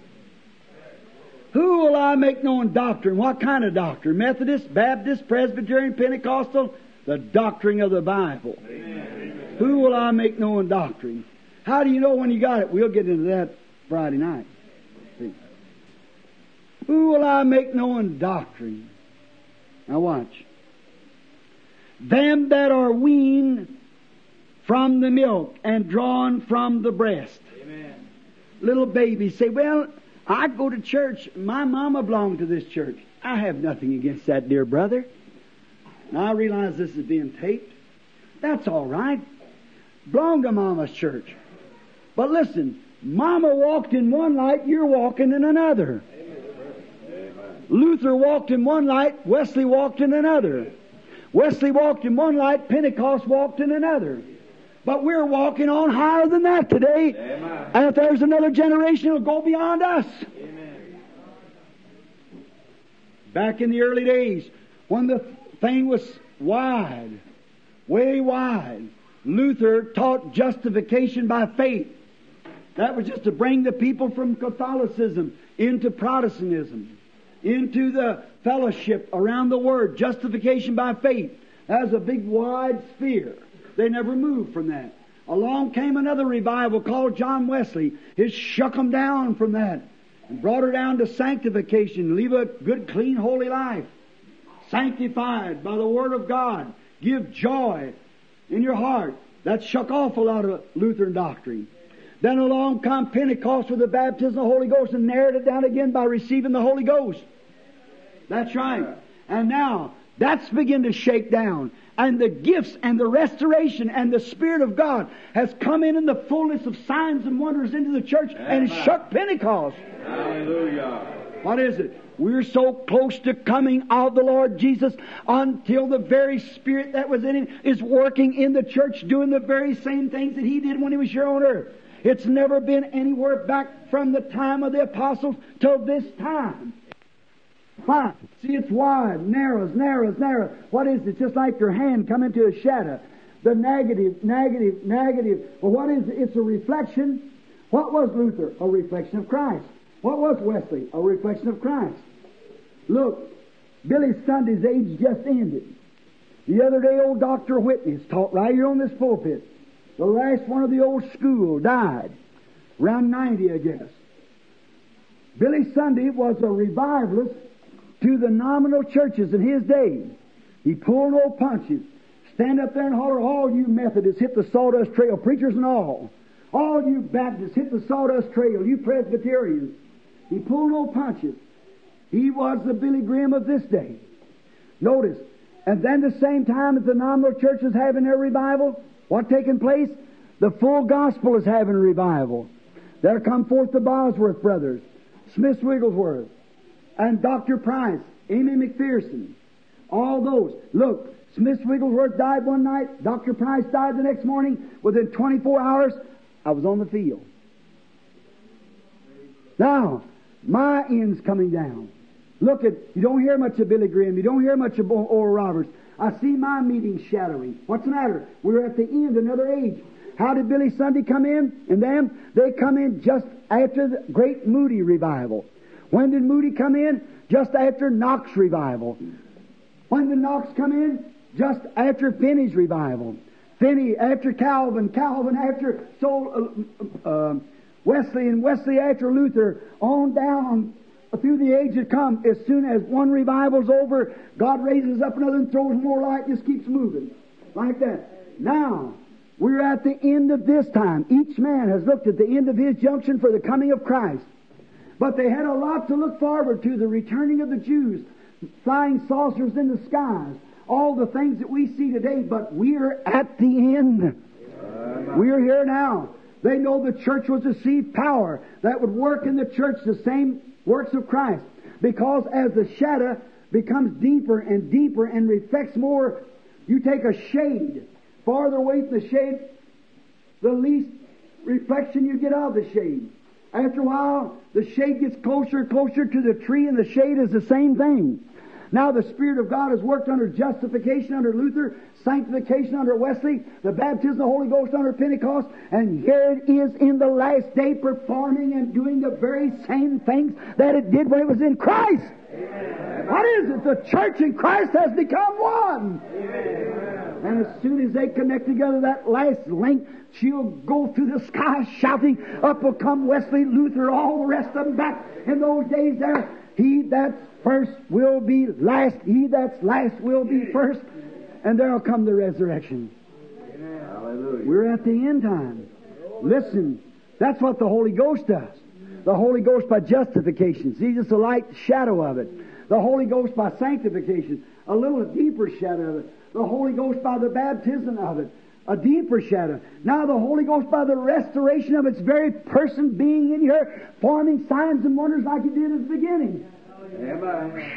Who will I make known doctrine? What kind of doctrine? Methodist, Baptist, Presbyterian, Pentecostal? The doctrine of the Bible. Amen. Who will I make known doctrine? How do you know when you got it? We'll get into that Friday night. See. Who will I make known doctrine? Now watch. Them that are weaned from the milk and drawn from the breast. Amen. Little babies say, well, I go to church. My mama belonged to this church. I have nothing against that, dear brother. Now I realize this is being taped. That's all right. Belong to mama's church. But listen, mama walked in one light, you're walking in another. Amen. Luther walked in one light, Wesley walked in another. Wesley walked in one light, Pentecost walked in another. But we're walking on higher than that today. Amen. And if there's another generation, it'll go beyond us. Amen. Back in the early days, when the thing was wide, way wide, Luther taught justification by faith. That was just to bring the people from Catholicism into Protestantism, into the fellowship around the Word, justification by faith. That was a big wide sphere. They never moved from that. Along came another revival called John Wesley. It shook them down from that and brought her down to sanctification. Live a good, clean, holy life. Sanctified by the Word of God. Give joy in your heart. That shook off a lot of Lutheran doctrine. Then along come Pentecost with the baptism of the Holy Ghost and narrowed it down again by receiving the Holy Ghost. That's right. And now, that's begun to shake down. And the gifts and the restoration and the Spirit of God has come in in the fullness of signs and wonders into the church. Amen. And shook Pentecost. Hallelujah. What is it? We're so close to coming of the Lord Jesus until the very Spirit that was in Him is working in the church, doing the very same things that He did when He was here on earth. It's never been anywhere back from the time of the apostles till this time. Fine. See, it's wide, narrows, narrows, narrow. What is it? It's just like your hand come into a shadow. The negative, negative, negative. Well, what is it? It's a reflection. What was Luther? A reflection of Christ. What was Wesley? A reflection of Christ. Look, Billy Sunday's age just ended. The other day, old Doctor Whitney taught right here on this pulpit. The last one of the old school died. Around ninety, I guess. Billy Sunday was a revivalist to the nominal churches in his day. He pulled no punches. Stand up there and holler, all you Methodists hit the sawdust trail, preachers and all. All you Baptists hit the sawdust trail, you Presbyterians. He pulled no punches. He was the Billy Graham of this day. Notice, and then the same time as the nominal church is having their revival, what taking place? The full gospel is having a revival. There come forth the Bosworth brothers, Smith Wigglesworth, and Doctor Price, Amy McPherson. All those. Look, Smith Wigglesworth died one night. Doctor Price died the next morning. Within twenty-four hours, I was on the field. Now, my end's coming down. Look at, you don't hear much of Billy Graham. You don't hear much of Oral Roberts. I see my meeting shattering. What's the matter? We're at the end, another age. How did Billy Sunday come in? And them, they come in just after the great Moody revival. When did Moody come in? Just after Knox revival. When did Knox come in? Just after Finney's revival. Finney after Calvin. Calvin after so, uh, uh, Wesley, and Wesley after Luther. On down through the age to come. As soon as one revival's over, God raises up another and throws more light and just keeps moving. Like that. Now, we're at the end of this time. Each man has looked at the end of his junction for the coming of Christ. But they had a lot to look forward to. The returning of the Jews, flying saucers in the skies, all the things that we see today. But we're at the end. We're here now. They know the church was to see power that would work in the church the same works of Christ. Because as the shadow becomes deeper and deeper and reflects more, you take a shade. Farther away from the shade, the least reflection you get out of the shade. After a while, the shade gets closer and closer to the tree, and the shade is the same thing. Now the Spirit of God has worked under justification under Luther, sanctification under Wesley, the baptism of the Holy Ghost under Pentecost, and here it is in the last day performing and doing the very same things that it did when it was in Christ. Amen. What is it? The church in Christ has become one. Amen. And as soon as they connect together, that last link, she'll go through the sky shouting, up will come Wesley, Luther, all the rest of them back in those days there. He that's first will be last. He that's last will be first. And there'll come the resurrection. Amen. We're at the end time. Listen, that's what the Holy Ghost does. The Holy Ghost by justification. See, just a light shadow of it. The Holy Ghost by sanctification. A little deeper shadow of it. The Holy Ghost by the baptism of it. A deeper shadow. Now the Holy Ghost by the restoration of its very person being in here, forming signs and wonders like He did at the beginning. Amen.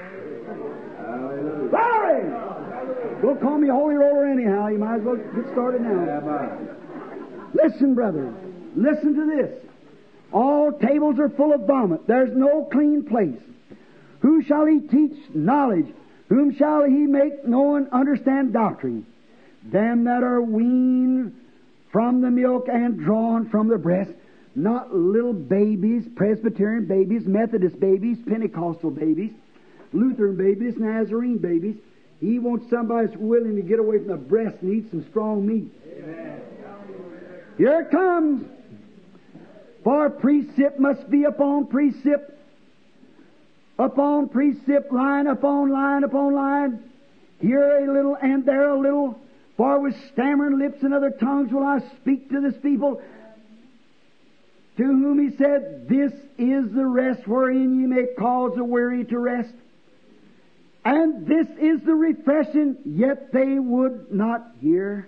Hallelujah. Glory! Don't call me a holy roller anyhow. You might as well get started now. Amen. Listen, brother. Listen to this. All tables are full of vomit. There's no clean place. Who shall He teach knowledge? Whom shall He make know and understand doctrine? Them that are weaned from the milk and drawn from the breast, not little babies, Presbyterian babies, Methodist babies, Pentecostal babies, Lutheran babies, Nazarene babies. He wants somebody that's willing to get away from the breast and eat some strong meat. Amen. Here it comes. For precept must be upon precept, upon precept, line upon line upon line. Here a little and there a little. For with stammering lips and other tongues will I speak to this people. To whom He said, This is the rest wherein ye may cause the weary to rest. And this is the refreshing, yet they would not hear.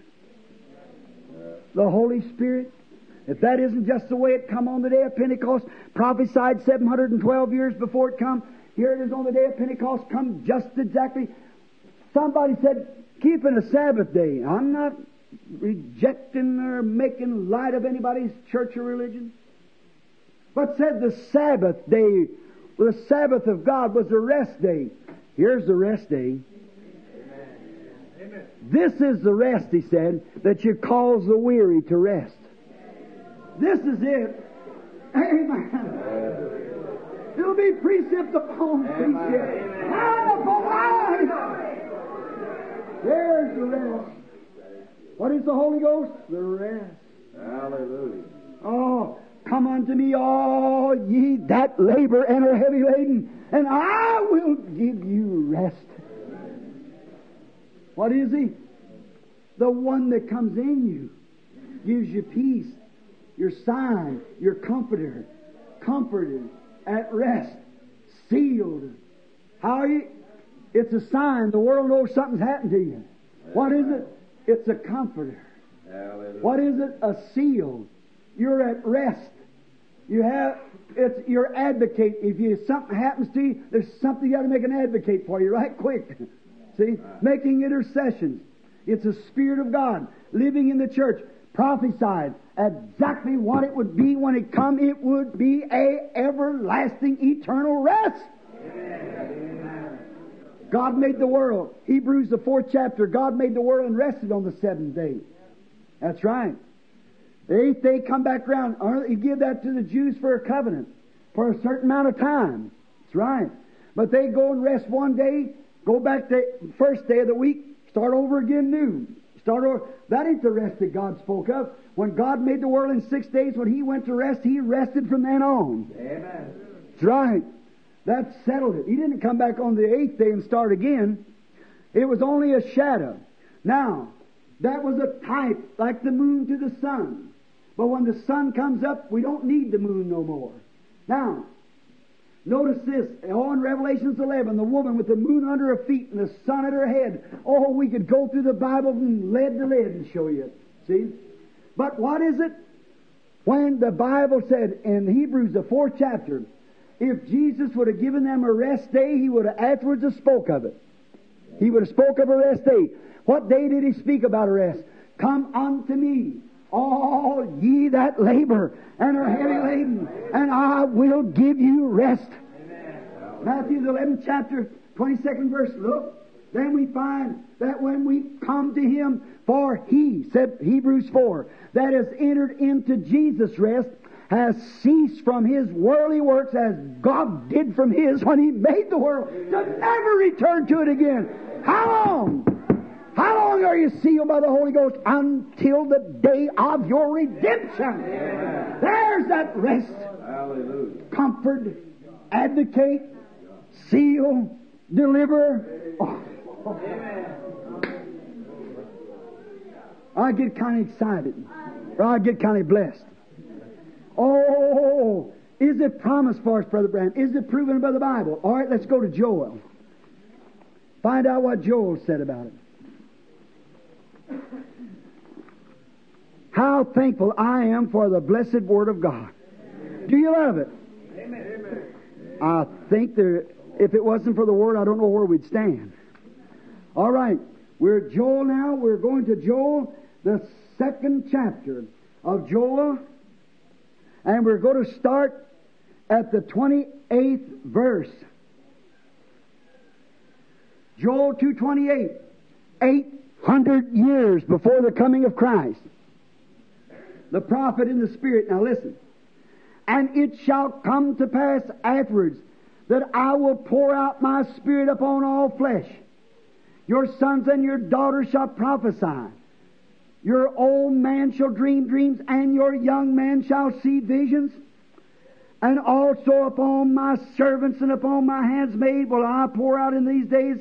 The Holy Spirit. If that isn't just the way it come on the day of Pentecost, prophesied seven hundred twelve years before it come, here it is on the day of Pentecost, come just exactly. Somebody said, keeping a Sabbath day. I'm not rejecting or making light of anybody's church or religion. But said the Sabbath day, the Sabbath of God was the rest day. Here's the rest day. Amen. This is the rest, He said, that you cause the weary to rest. This is it. Amen. It'll be precept upon precept. Line upon line. There's the rest. What is the Holy Ghost? The rest. Hallelujah. Oh, come unto me, all ye that labor and are heavy laden, and I will give you rest. What is He? The one that comes in you, gives you peace, your sign, your comforter, comforted, at rest, sealed. How are you? It's a sign. The world knows something's happened to you. What is it? It's a comforter. Hallelujah. What is it? A seal. You're at rest. You have, it's your advocate. If you, something happens to you, there's something you got to make an advocate for you right quick. See? Making intercessions. It's the Spirit of God living in the church. Prophesied exactly what it would be when it come. It would be a everlasting, eternal rest. Amen. God made the world. Hebrews, the fourth chapter, God made the world and rested on the seventh day. That's right. The eighth day come back around. He give that to the Jews for a covenant for a certain amount of time. That's right. But they go and rest one day, go back to the first day of the week, start over again new. Start over. That ain't the rest that God spoke of. When God made the world in six days, when He went to rest, He rested from then on. Amen. That's right. That settled it. He didn't come back on the eighth day and start again. It was only a shadow. Now, that was a type, like the moon to the sun. But when the sun comes up, we don't need the moon no more. Now, notice this. Oh, in Revelations eleven, the woman with the moon under her feet and the sun at her head. Oh, we could go through the Bible from lead to lead and show you it. See? But what is it? When the Bible said in Hebrews, the fourth chapter, if Jesus would have given them a rest day, He would have afterwards have spoke of it. He would have spoke of a rest day. What day did He speak about a rest? Come unto me, all ye that labor and are heavy laden, and I will give you rest. Amen. Matthew the eleventh chapter, twenty-second verse, look. Then we find that when we come to Him, for He, said Hebrews four, that has entered into Jesus' rest, has ceased from his worldly works as God did from His when He made the world, to never return to it again. How long? How long are you sealed by the Holy Ghost? Until the day of your redemption. Amen. There's that rest. Hallelujah. Comfort, advocate, seal, deliver. Oh. I get kind of excited. Or I get kind of blessed. Oh, is it promised for us, Brother Branham? Is it proven by the Bible? All right, let's go to Joel. Find out what Joel said about it. How thankful I am for the blessed Word of God. Do you love it? Amen. I think there, if it wasn't for the Word, I don't know where we'd stand. All right, we're at Joel now. We're going to Joel, the second chapter of Joel. And we're going to start at the twenty-eighth verse. Joel two twenty-eight. Eight hundred years before the coming of Christ. The prophet in the Spirit. Now listen. And it shall come to pass afterwards that I will pour out my Spirit upon all flesh. Your sons and your daughters shall prophesy. Your old man shall dream dreams, and your young man shall see visions. And also upon my servants and upon my handmaid will I pour out in these days,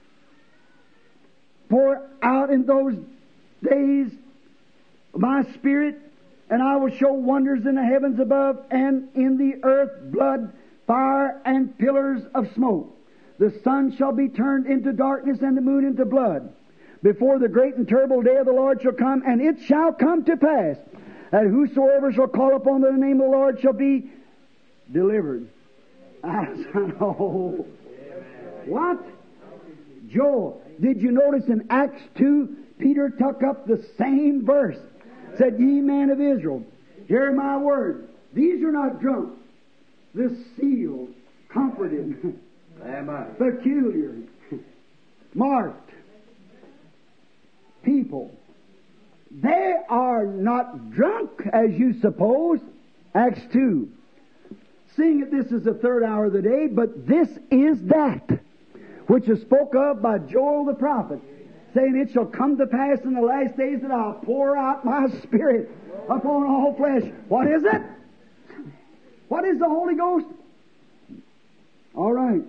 pour out in those days my Spirit, and I will show wonders in the heavens above and in the earth, blood, fire, and pillars of smoke. The sun shall be turned into darkness and the moon into blood, before the great and terrible day of the Lord shall come. And it shall come to pass that whosoever shall call upon the name of the Lord shall be delivered. Oh, what? Joel, did you notice in Acts two, Peter took up the same verse, said, Ye men of Israel, hear my words. These are not drunk. This sealed, comforted, peculiar, marked people. They are not drunk, as you suppose. Acts two. Seeing that this is the third hour of the day, but this is that which is spoke of by Joel the prophet, saying, It shall come to pass in the last days that I'll pour out my Spirit upon all flesh. What is it? What is the Holy Ghost? All right.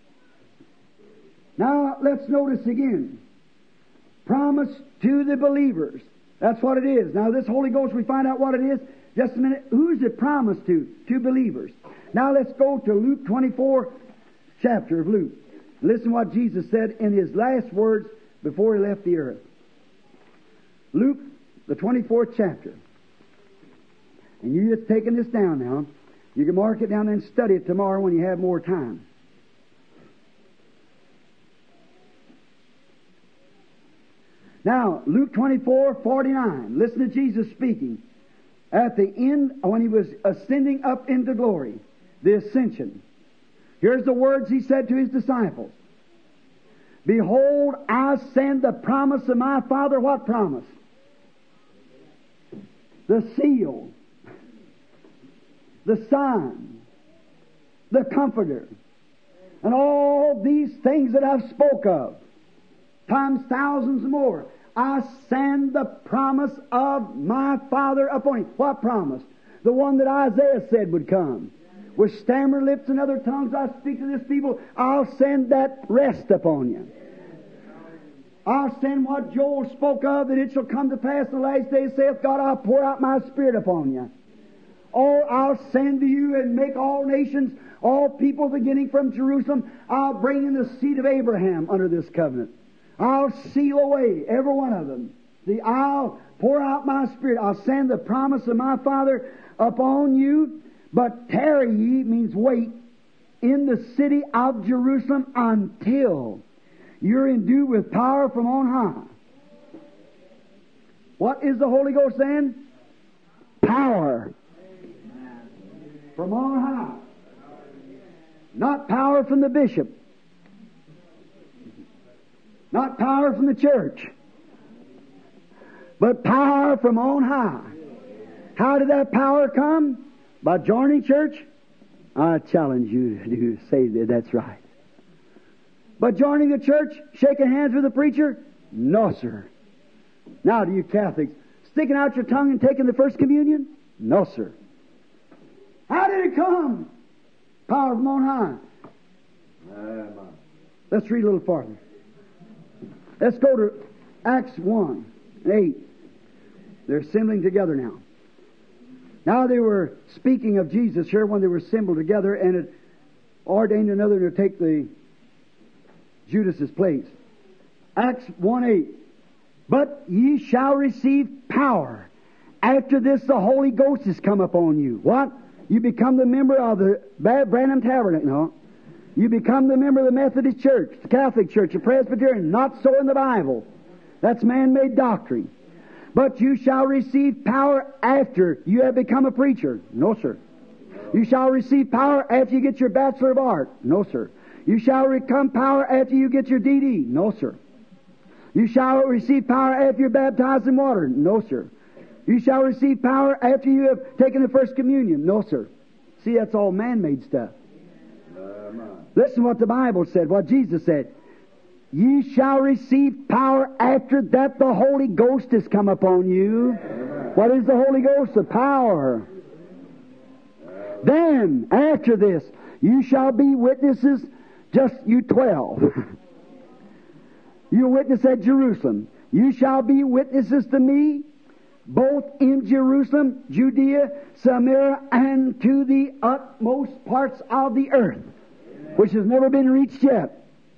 Now, let's notice again. Promise to the believers. That's what it is. Now, this Holy Ghost, we find out what it is. Just a minute. Who's it promised to? To believers. Now, let's go to Luke twenty-four, chapter of Luke. Listen what Jesus said in His last words before He left the earth. Luke, the twenty-fourth chapter. And you're just taking this down now. You can mark it down and study it tomorrow when you have more time. Now, Luke twenty-four, forty-nine. Listen to Jesus speaking. At the end, when He was ascending up into glory, the ascension. Here's the words He said to His disciples. Behold, I send the promise of my Father. What promise? The seal. The sign. The comforter. And all these things that I've spoke of. Times thousands more. I send the promise of my Father upon you. What promise? The one that Isaiah said would come. With stammering lips and other tongues I speak to this people. I'll send that rest upon you. I'll send what Joel spoke of, that it shall come to pass in the last days, saith God, I'll pour out my Spirit upon you. Oh, I'll send to you and make all nations, all people beginning from Jerusalem, I'll bring in the seed of Abraham under this covenant. I'll seal away every one of them. The I'll pour out my Spirit. I'll send the promise of my Father upon you. But tarry ye means wait in the city of Jerusalem until you're endued with power from on high. What is the Holy Ghost saying? Power from on high. Not power from the bishop. Not power from the church, but power from on high. How did that power come? By joining church? I challenge you to say that that's right. By joining the church, shaking hands with the preacher? No, sir. Now, to you Catholics, sticking out your tongue and taking the first communion? No, sir. How did it come? Power from on high. Amen. Let's read a little farther. Let's go to Acts one and eight. They're assembling together now. Now they were speaking of Jesus here when they were assembled together, and it ordained another to take the Judas's place. Acts one eight. But ye shall receive power. After this the Holy Ghost has come upon you. What? You become the member of the Branham Tabernacle. No. You become the member of the Methodist Church, the Catholic Church, the Presbyterian. Not so in the Bible. That's man-made doctrine. But you shall receive power after you have become a preacher. No, sir. You shall receive power after you get your Bachelor of Art. No, sir. You shall become power after you get your D D. No, sir. You shall receive power after you're baptized in water. No, sir. You shall receive power after you have taken the first communion. No, sir. See, that's all man-made stuff. Listen what the Bible said, what Jesus said. Ye shall receive power after that the Holy Ghost has come upon you. Amen. What is the Holy Ghost? The power. Amen. Then, after this, you shall be witnesses, just you twelve. You witness at Jerusalem. You shall be witnesses to me, both in Jerusalem, Judea, Samaria, and to the utmost parts of the earth, Amen. Which has never been reached yet.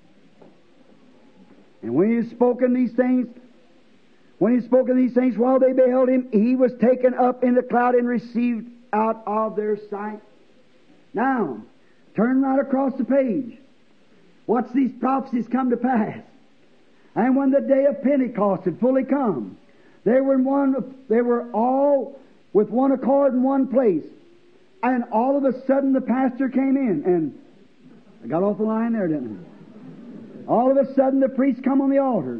And when he had spoken these things, when he had spoken these things, while they beheld him, he was taken up in the cloud and received out of their sight. Now, turn right across the page. Watch these prophecies come to pass. And when the day of Pentecost had fully come, they were in one. They were all with one accord in one place. And all of a sudden, the pastor came in, and I got off the line there, didn't I? All of a sudden, the priest come on the altar.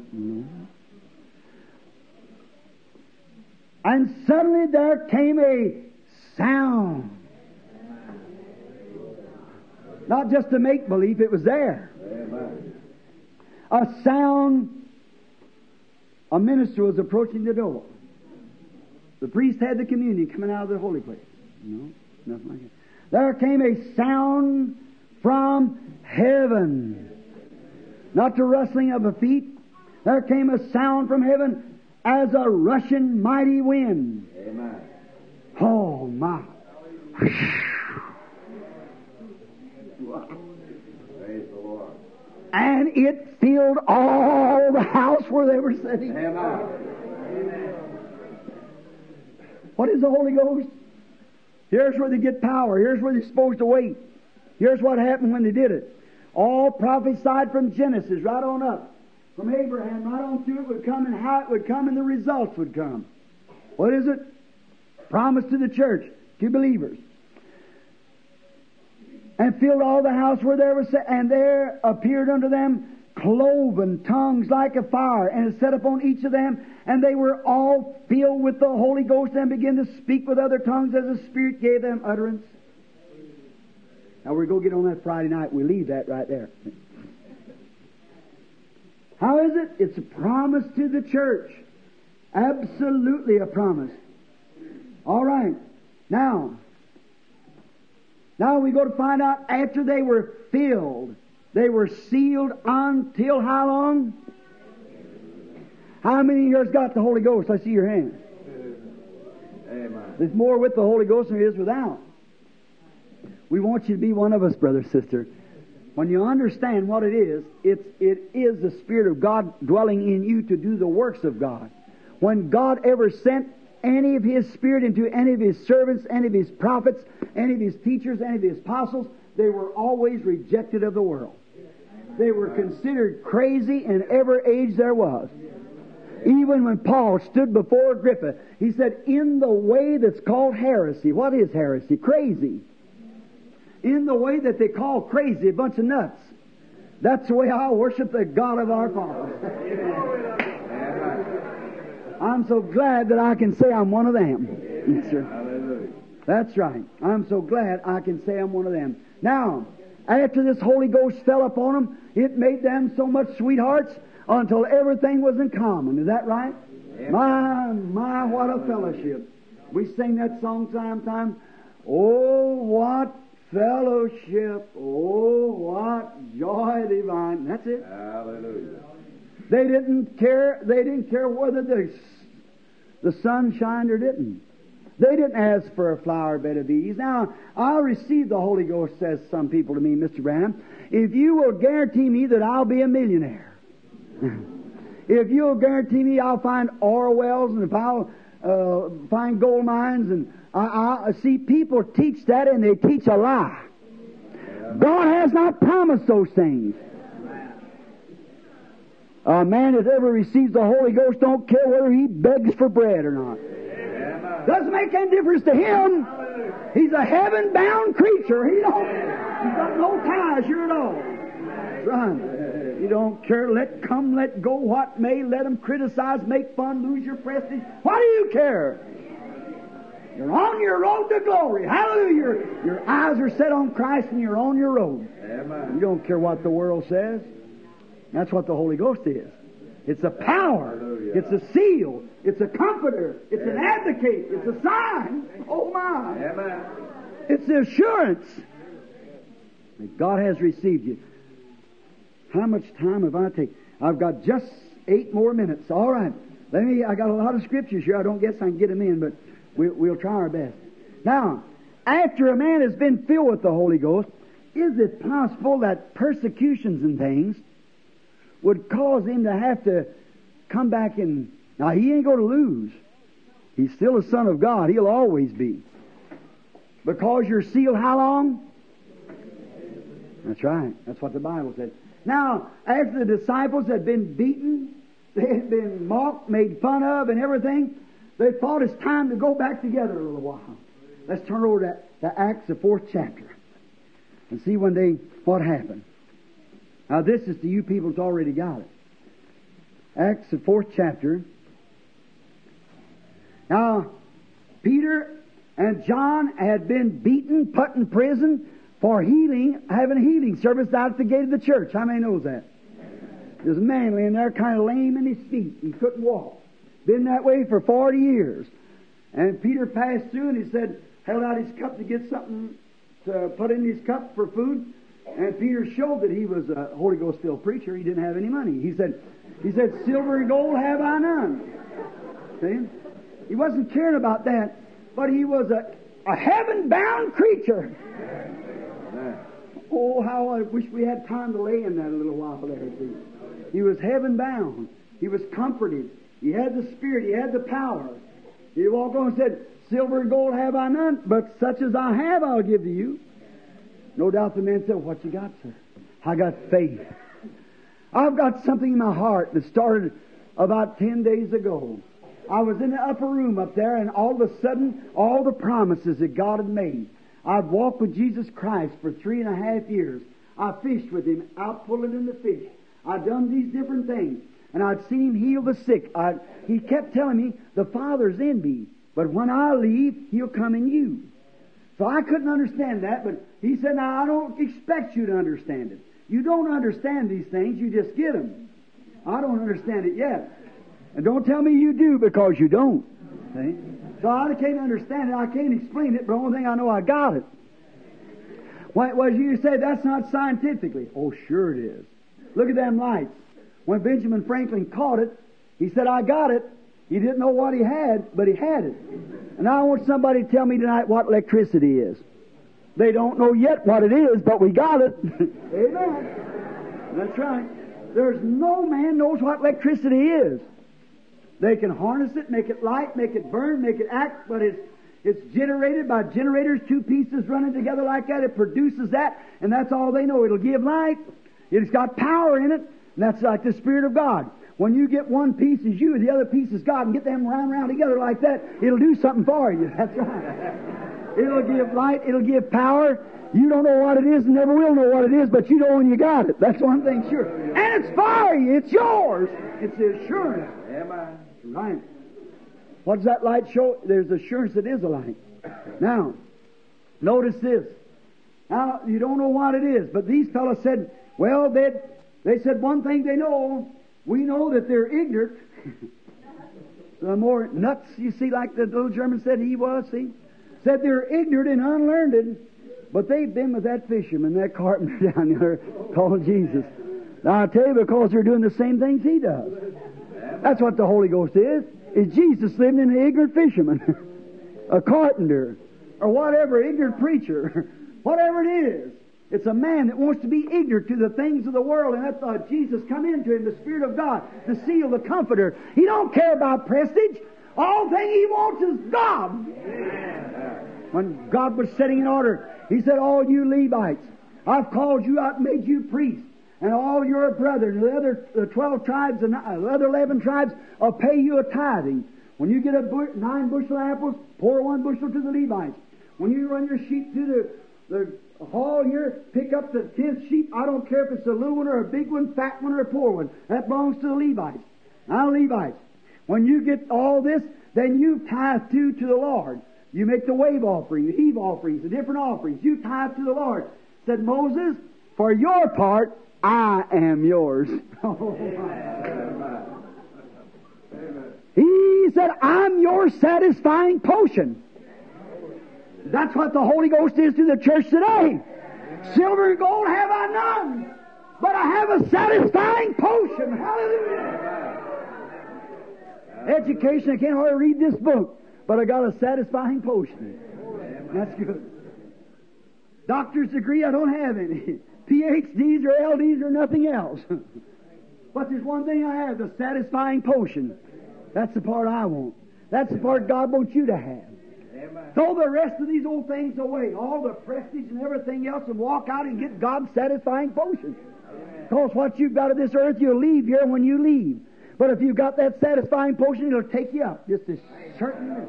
And suddenly there came a sound. Not just a make-believe, it was there. A sound. A minister was approaching the door. The priest had the communion coming out of the holy place. No, nothing like that. There came a sound from heaven. Not the rustling of a feet. There came a sound from heaven as a rushing mighty wind. Amen. Oh, my. Praise the Lord. And it filled all the house where they were sitting. Amen. What is the Holy Ghost? Here's where they get power. Here's where they're supposed to wait. Here's what happened when they did it. All prophesied from Genesis right on up. From Abraham right on through it would come, and how it would come, and the results would come. What is it? Promise to the church, to believers. And filled all the house where there was, and there appeared unto them cloven tongues like a fire, and it set upon each of them, and they were all filled with the Holy Ghost, and began to speak with other tongues as the Spirit gave them utterance. Now we're going to get on that Friday night. We leave that right there. How is it? It's a promise to the church. Absolutely a promise. All right. Now, now we go to find out after they were filled, they were sealed until how long? How many of you got the Holy Ghost? I see your hand. Amen. There's more with the Holy Ghost than there is without. We want you to be one of us, brother, sister. When you understand what it is, it's, it is the Spirit of God dwelling in you to do the works of God. When God ever sent any of His Spirit into any of His servants, any of His prophets, any of His teachers, any of His apostles, they were always rejected of the world. They were considered crazy in every age there was. Even when Paul stood before Agrippa, he said, in the way that's called heresy. What is heresy? Crazy. In the way that they call crazy, a bunch of nuts. That's the way I worship the God of our fathers. I'm so glad that I can say I'm one of them. Yes, sir. That's right. I'm so glad I can say I'm one of them. Now, after this Holy Ghost fell upon them, it made them so much sweethearts until everything was in common. Is that right? Yeah. My, my, what a fellowship. We sing that song sometime. Oh, what fellowship. Oh, what joy divine. That's it. Hallelujah. They didn't care, they didn't care whether the, the sun shined or didn't. They didn't ask for a flower bed of ease. Now, I'll receive the Holy Ghost, says some people to me, Mister Branham, if you will guarantee me that I'll be a millionaire. If you'll guarantee me I'll find oil wells and if I'll uh, find gold mines, and I, I see people teach that and they teach a lie. God has not promised those things. A man that ever receives the Holy Ghost don't care whether he begs for bread or not. Doesn't make any difference to him. He's a heaven-bound creature. He don't, he's got no ties here at all. Son, you don't care. Let come, let go, what may. Let them criticize, make fun, lose your prestige. What do you care? You're on your road to glory. Hallelujah. Your, your eyes are set on Christ and you're on your road. Amen. You don't care what the world says. That's what the Holy Ghost is. It's a power. Hallelujah. It's a seal. It's a comforter. It's Amen. An advocate. It's a sign. Oh my. Amen. It's the assurance that God has received you. How much time have I taken? I've got just eight more minutes. All right. Let me. I got a lot of scriptures here. I don't guess I can get them in, but we'll, we'll try our best. Now, after a man has been filled with the Holy Ghost, is it possible that persecutions and things would cause him to have to come back and... Now, he ain't going to lose. He's still a son of God. He'll always be. Because you're sealed how long? That's right. That's what the Bible said. Now, after the disciples had been beaten, they had been mocked, made fun of, and everything, they thought it's time to go back together a little while. Let's turn over to, to Acts, the fourth chapter, and see when they what happened. Now, this is to you people that's already got it. Acts, the fourth chapter. Now, Peter and John had been beaten, put in prison for healing, having a healing service out at the gate of the church. How many knows that? There's a man laying there kind of lame in his feet. He couldn't walk. Been that way for forty years. And Peter passed through and he said, held out his cup to get something to put in his cup for food. And Peter showed that he was a Holy Ghost filled preacher. He didn't have any money. He said, he said, silver and gold have I none. See? He wasn't caring about that, but he was a, a heaven-bound creature. Oh, how I wish we had time to lay in that a little while there. See? He was heaven-bound. He was comforted. He had the Spirit. He had the power. He walked on and said, silver and gold have I none, but such as I have I'll give to you. No doubt the man said, what you got, sir? I got faith. I've got something in my heart that started about ten days ago. I was in the upper room up there, and all of a sudden, all the promises that God had made. I'd walked with Jesus Christ for three and a half years. I fished with Him, out pulling in the fish. I'd done these different things, and I'd seen Him heal the sick. I'd, he kept telling me, the Father's in me, but when I leave, He'll come in you. So I couldn't understand that, but He said, now I don't expect you to understand it. You don't understand these things, you just get them. I don't understand it yet. And don't tell me you do, because you don't. See? So I can't understand it, I can't explain it, but the only thing I know, I got it. What was you say, that's not scientifically. Oh, sure it is. Look at them lights. When Benjamin Franklin caught it, he said, I got it. He didn't know what he had, but he had it. And I want somebody to tell me tonight what electricity is. They don't know yet what it is, but we got it. Amen. That's right. There's no man knows what electricity is. They can harness it, make it light, make it burn, make it act, but it's, it's generated by generators, two pieces running together like that. It produces that, and that's all they know. It'll give light. It's got power in it, and that's like the Spirit of God. When you get one piece is you, the other piece is God, and get them round round together like that, it'll do something for you. That's right. It'll give light, it'll give power. You don't know what it is and never will know what it is, but you know when you got it. That's one thing sure. And it's fiery. It's yours. It's the assurance. Amen. Right. What does that light show? There's assurance it is a light. Now, notice this. Now, you don't know what it is, but these fellows said, well, they they said one thing they know. We know that they're ignorant. The more nuts, you see, like the little German said he was, see? Said they're ignorant and unlearned, but they've been with that fisherman, that carpenter down there called Jesus. Now, I tell you, because they're doing the same things he does. That's what the Holy Ghost is. Is Jesus living in an ignorant fisherman, a carpenter, or whatever, ignorant preacher, whatever it is. It's a man that wants to be ignorant to the things of the world, and that's why Jesus come into him, the Spirit of God, the seal, the Comforter. He don't care about prestige. All thing he wants is God. Amen. When God was setting in order, He said, all you Levites, I've called you out and made you priests, and all your brethren, the other the twelve tribes and the other eleven tribes, will pay you a tithing. When you get a bu- nine bushel apples, pour one bushel to the Levites. When you run your sheep through the, the hall here, pick up the tenth sheep. I don't care if it's a little one or a big one, fat one or a poor one. That belongs to the Levites. Now, Levites, when you get all this, then you tithe too to the Lord. You make the wave offering, the heave offerings, the different offerings. You tithe to the Lord. Said Moses, for your part, I am yours. He said, I'm your satisfying potion. That's what the Holy Ghost is to the church today. Silver and gold have I none, but I have a satisfying potion. Hallelujah. Education, I can't hardly read this book, but I got a satisfying potion. That's good. Doctor's degree, I don't have any. P H Ds or L Ds or nothing else. But there's one thing I have, the satisfying potion. That's the part I want. That's the part God wants you to have. Throw the rest of these old things away, all the prestige and everything else, and walk out and get God's satisfying potion. Because what you've got of this earth, you'll leave here when you leave. But if you've got that satisfying potion, it'll take you up. Just as certain.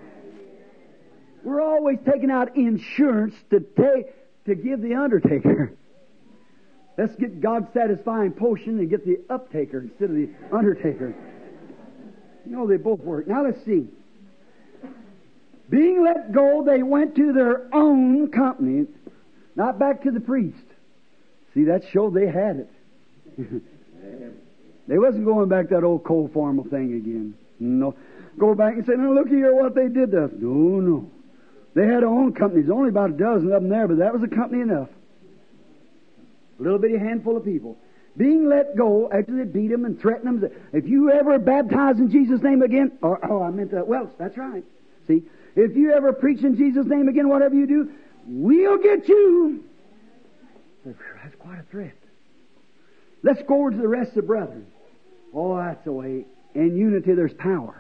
We're always taking out insurance to take to give the undertaker. Let's get God's satisfying potion and get the uptaker instead of the undertaker. You know, they both work. Now let's see. Being let go, they went to their own company, not back to the priest. See, that showed they had it. They wasn't going back to that old cold formal thing again. No. Go back and say, now look here what they did to us. No, no. They had their own companies. Only about a dozen of them there, but that was a company enough. A little bitty handful of people. Being let go after they beat them and threatened them. If you ever baptize in Jesus' name again, or, oh, I meant that. Well, that's right. See, if you ever preach in Jesus' name again, whatever you do, we'll get you. That's quite a threat. Let's go over to the rest of the brethren. Oh, that's the way. In unity there's power.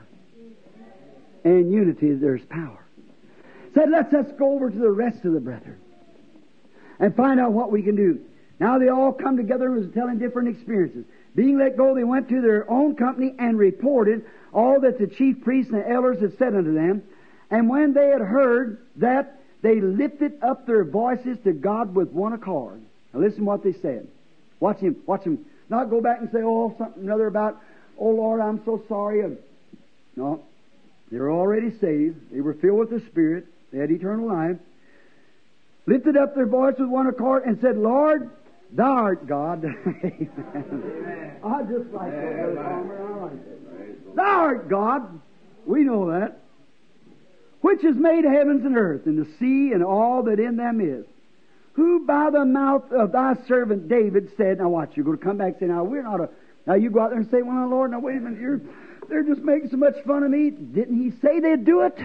In unity there's power. Said, let's let's go over to the rest of the brethren and find out what we can do. Now they all come together and was telling different experiences. Being let go, they went to their own company and reported all that the chief priests and the elders had said unto them. And when they had heard that, they lifted up their voices to God with one accord. Now listen what they said. Watch him. Watch him. Not go back and say, oh, something another about, oh, Lord, I'm so sorry. No. They were already saved. They were filled with the Spirit. They had eternal life. Lifted up their voice with one accord and said, Lord, Thou art God. Amen. I just like that, Brother Palmer. I like it. Thou art God. We know that. Which has made heavens and earth and the sea and all that in them is. Who by the mouth of thy servant David said, now watch, you're going to come back and say, now we're not a, now you go out there and say, well, now, Lord, now wait a minute, you're, they're just making so much fun of me. Didn't He say they'd do it?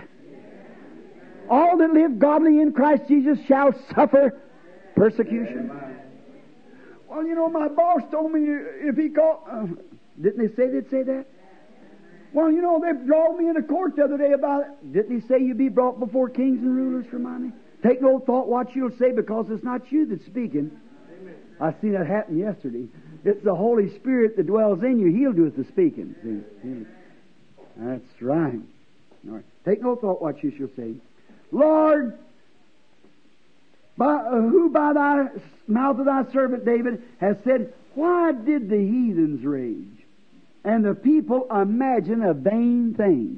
All that live godly in Christ Jesus shall suffer persecution. Well, you know, my boss told me if he called, uh, didn't they say they'd say that? Well, you know, they brought me into court the other day about it. Didn't He say you'd be brought before kings and rulers for money? Take no thought what you'll say, because it's not you that's speaking. Amen. I seen that happen yesterday. It's the Holy Spirit that dwells in you. He'll do the speaking. See? That's right. All right. Take no thought what you shall say. Lord, by, uh, who by thy mouth of thy servant David has said, why did the heathens rage, and the people imagine a vain thing?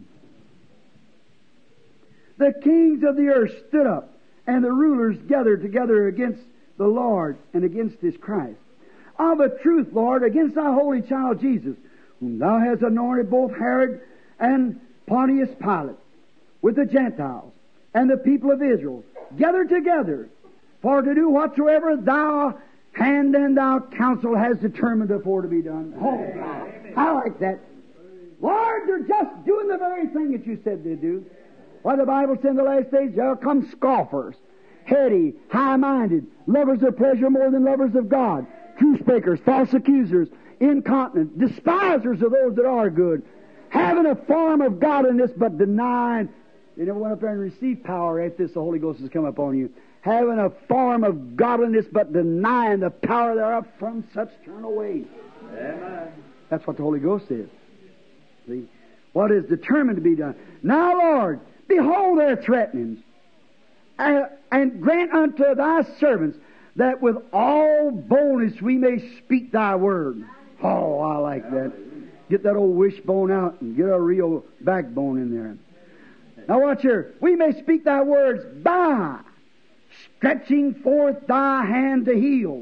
The kings of the earth stood up, and the rulers gathered together against the Lord and against His Christ. Of a truth, Lord, against thy holy child Jesus, whom thou hast anointed, both Herod and Pontius Pilate, with the Gentiles and the people of Israel, gathered together for to do whatsoever thou hand and thou counsel has determined before to be done. Oh, God. I like that. Lord, they're just doing the very thing that you said they'd do. Why, the Bible said in the last days, there will come scoffers, heady, high-minded, lovers of pleasure more than lovers of God, truth speakers, false accusers, incontinent, despisers of those that are good, having a form of godliness but denying. They never went up there and received power after this, the Holy Ghost has come upon you. Having a form of godliness but denying the power thereof, from such turn away. Amen. That's what the Holy Ghost is. See? What is determined to be done. Now, Lord, behold their threatenings, and, and grant unto thy servants that with all boldness we may speak thy word. Oh, I like that. Get that old wishbone out and get a real backbone in there. Now watch here. We may speak thy words by stretching forth thy hand to heal.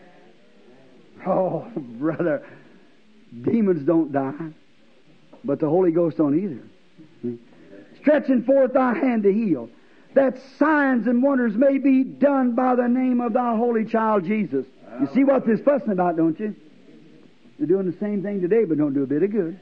Oh, brother, demons don't die, but the Holy Ghost don't either. Stretching forth thy hand to heal, that signs and wonders may be done by the name of thy holy child Jesus. You see what they're fussing about, don't you? They're doing the same thing today, but don't do a bit of good.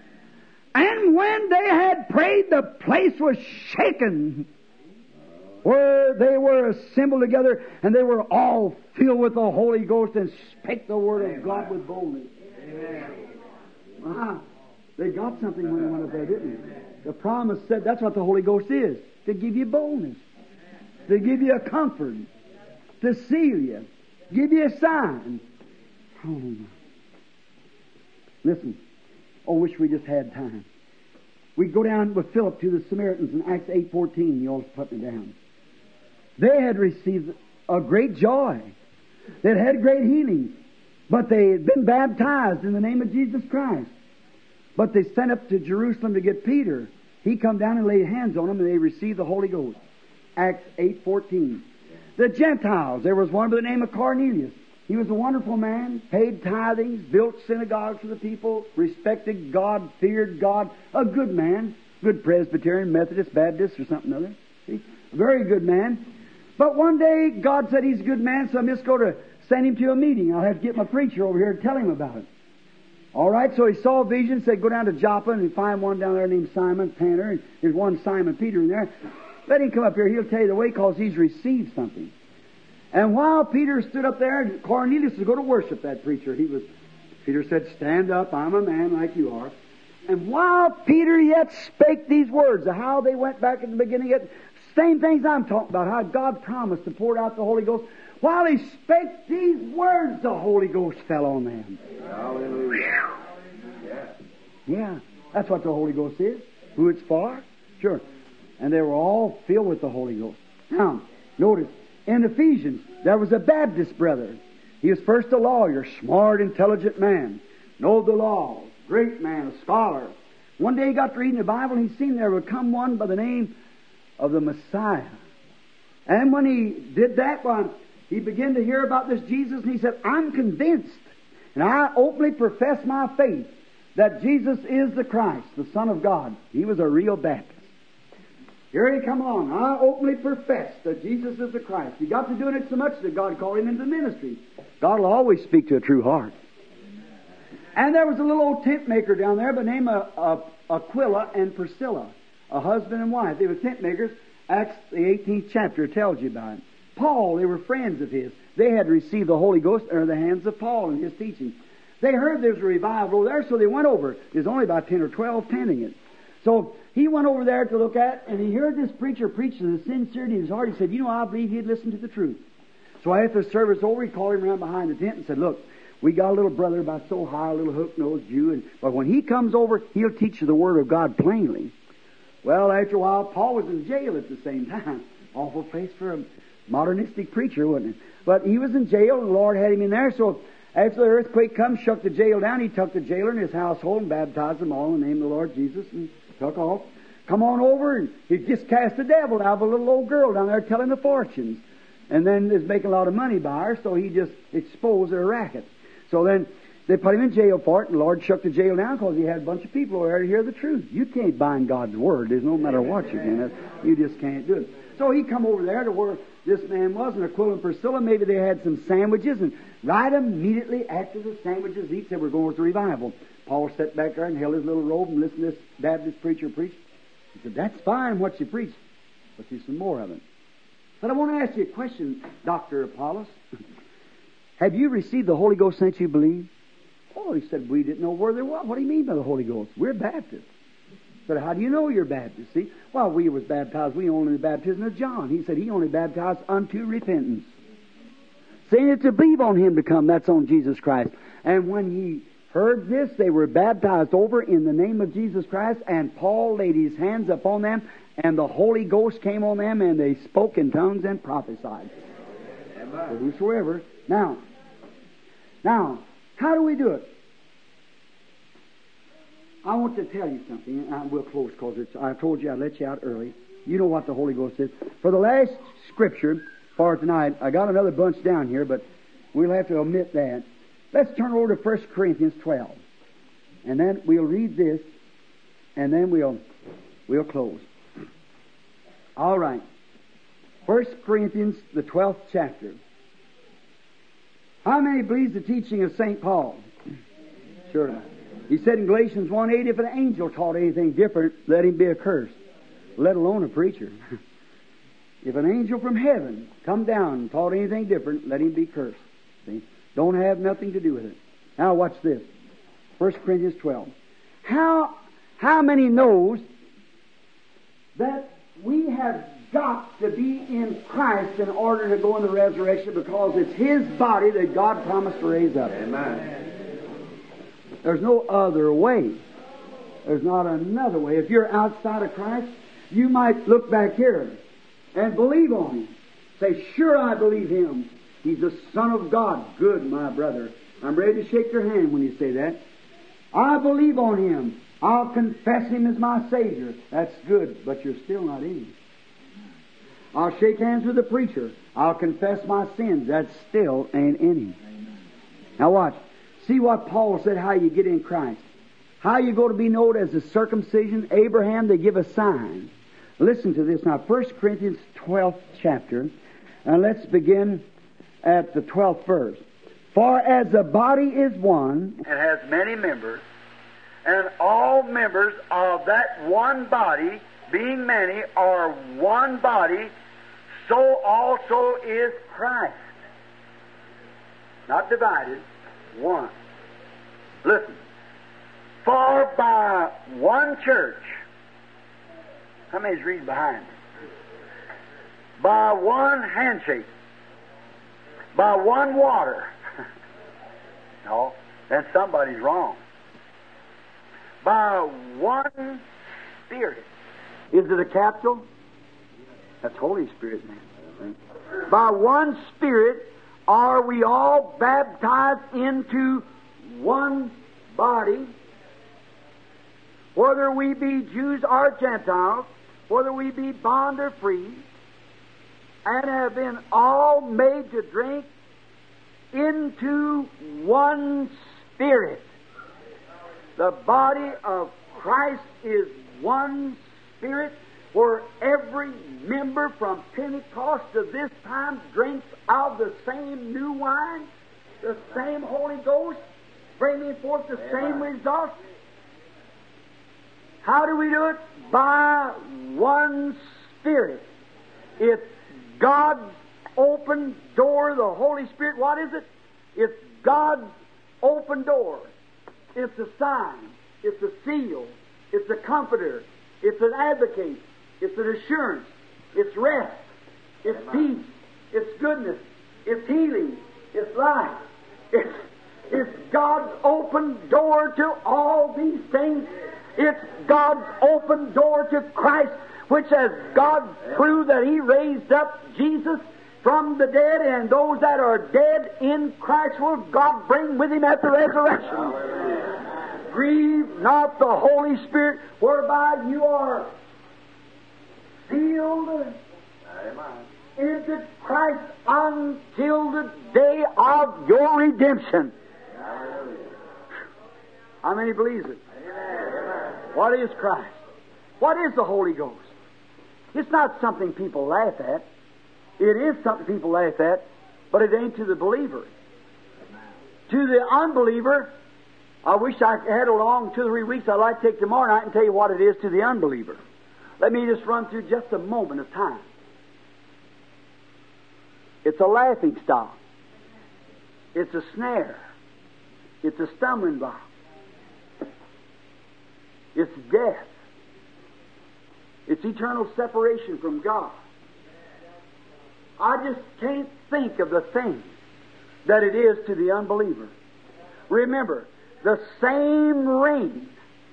And when they had prayed, the place was shaken, where they were assembled together, and they were all filled with the Holy Ghost and spake the word of God with boldness. Amen. Wow. They got something when they went up there, didn't they? The promise said that's what the Holy Ghost is, to give you boldness, to give you a comfort, to seal you, give you a sign. Oh, my. Listen. Oh, wish we just had time. We go down with Philip to the Samaritans in Acts eight fourteen. You all put me down. They had received a great joy. They had had great healing. But they had been baptized in the name of Jesus Christ. But they sent up to Jerusalem to get Peter. He come down and laid hands on them, and they received the Holy Ghost. Acts eight fourteen. The Gentiles, there was one by the name of Cornelius. He was a wonderful man, paid tithings, built synagogues for the people, respected God, feared God, a good man, good Presbyterian, Methodist, Baptist, or something or other. See? A very good man. But one day, God said he's a good man, so I'm just going to send him to a meeting. I'll have to get my preacher over here and tell him about it. All right, so he saw a vision, said, go down to Joppa and find one down there named Simon Tanner, and there's one Simon Peter in there. Let him come up here. He'll tell you the way, because he's received something. And while Peter stood up there, Cornelius was going to worship that preacher. He was. Peter said, stand up, I'm a man like you are. And while Peter yet spake these words, of how they went back at the beginning, yet, same things I'm talking about, how God promised to pour out the Holy Ghost. While he spake these words, the Holy Ghost fell on them. Hallelujah. Yeah. Yeah, that's what the Holy Ghost is. Who it's for? Sure. And they were all filled with the Holy Ghost. Now, notice, in Ephesians, there was a Baptist brother. He was first a lawyer, smart, intelligent man. Know the law, great man, a scholar. One day he got to reading the Bible, and he seen there would come one by the name of the Messiah. And when he did that one, he began to hear about this Jesus, and he said, I'm convinced, and I openly profess my faith, that Jesus is the Christ, the Son of God. He was a real Baptist. Here he come along. I openly profess that Jesus is the Christ. He got to doing it so much that God called him into the ministry. God will always speak to a true heart. And there was a little old tent maker down there by the name of, of Aquila and Priscilla, a husband and wife. They were tent makers. Acts, the eighteenth chapter, tells you about it. Paul, they were friends of his. They had received the Holy Ghost under the hands of Paul and his teaching. They heard there was a revival over there, so they went over. There's only about ten or twelve tending it. So he went over there to look at, and he heard this preacher preach to the sincerity of his heart. He said, you know, I believe he'd listen to the truth. So after the service over, he called him around behind the tent and said, look, we got a little brother about so high, a little hook-nosed Jew, and, but when he comes over, he'll teach you the Word of God plainly. Well, after a while, Paul was in jail at the same time. Awful place for a modernistic preacher, wasn't it? But he was in jail, and the Lord had him in there. So after the earthquake come, shook the jail down, he took the jailer and his household and baptized them all in the name of the Lord Jesus and took off. Come on over, and he just cast the devil out of a little old girl down there telling the fortunes. And then is making a lot of money by her, so he just exposed their racket. So then they put him in jail for it, and the Lord shook the jail down because he had a bunch of people over there to hear the truth. You can't bind God's Word. There's no matter what you can. You just can't do it. So he come over there to where this man was, and Aquila and Priscilla, maybe they had some sandwiches, and right immediately after the sandwiches eat, said, we're going to revival. Paul sat back there and held his little robe and listened to this Baptist preacher preach. He said, that's fine what you preach, but there's some more of it. But I want to ask you a question, Doctor Apollos. Have you received the Holy Ghost since you believe? Oh, he said, we didn't know where there was. What do you mean by the Holy Ghost? We're Baptists. But how do you know you're Baptist? See, while we was baptized, we only the baptism of John. He said he only baptized unto repentance. Saying it to believe on Him to come, that's on Jesus Christ. And when he heard this, they were baptized over in the name of Jesus Christ, and Paul laid his hands upon them, and the Holy Ghost came on them, and they spoke in tongues and prophesied. For whosoever. Now, now, how do we do it? I want to tell you something, and I will close because it's, I told you I'd let you out early. You know what the Holy Ghost is. For the last scripture for tonight, I got another bunch down here, but we'll have to omit that. Let's turn over to First Corinthians twelve. And then we'll read this, and then we'll we'll close. All right. First Corinthians, the twelfth chapter. How many believes the teaching of Saint Paul? Sure. He said in Galatians one eight, if an angel taught anything different, let him be accursed, let alone a preacher. If an angel from heaven come down and taught anything different, let him be cursed. See? Don't have nothing to do with it. Now watch this. First Corinthians twelve. How, how many knows that we have got to be in Christ in order to go in the resurrection because it's His body that God promised to raise up? Amen. There's no other way. There's not another way. If you're outside of Christ, you might look back here and believe on Him. Say, sure, I believe Him. He's the Son of God. Good, my brother. I'm ready to shake your hand when you say that. I believe on Him. I'll confess Him as my Savior. That's good, but you're still not in Him. I'll shake hands with the preacher. I'll confess my sins. That still ain't in Him. Now watch. See what Paul said, how you get in Christ. How you go to be known as the circumcision. Abraham, they give a sign. Listen to this now. First Corinthians twelfth chapter. And let's begin at the twelfth verse. For as the body is one, It has many members, and all members of that one body, being many, are one body, so also is Christ. Not divided, one. Listen. For by one church, how many's reading behind me? By one handshake, by one water. No, then somebody's wrong. By one Spirit. Is it a capital? That's Holy Spirit, man. By one Spirit are we all baptized into one body, whether we be Jews or Gentiles, whether we be bond or free, and have been all made to drink into one Spirit. The body of Christ is one Spirit, where every member from Pentecost to this time drinks of the same new wine, the same Holy Ghost, bringing forth the same results. How do we do it? By one Spirit. It's God's open door, the Holy Spirit. What is it? It's God's open door. It's a sign. It's a seal. It's a comforter. It's an advocate. It's an assurance. It's rest. It's peace. It's goodness. It's healing. It's life. It's, it's God's open door to all these things. It's God's open door to Christ, which as God proved that He raised up Jesus from the dead, and those that are dead in Christ will God bring with Him at the resurrection. Hallelujah. Grieve not the Holy Spirit, whereby you are sealed into Christ until the day of your redemption. How many believes it? What is Christ? What is the Holy Ghost? It's not something people laugh at. It is something people laugh at, but it ain't to the believer. To the unbeliever, I wish I had a long two or three weeks. I'd like to take tomorrow night and tell you what it is to the unbeliever. Let me just run through just a moment of time. It's a laughing stock. It's a snare. It's a stumbling block. It's death. It's eternal separation from God. I just can't think of the thing that it is to the unbeliever. Remember, the same rain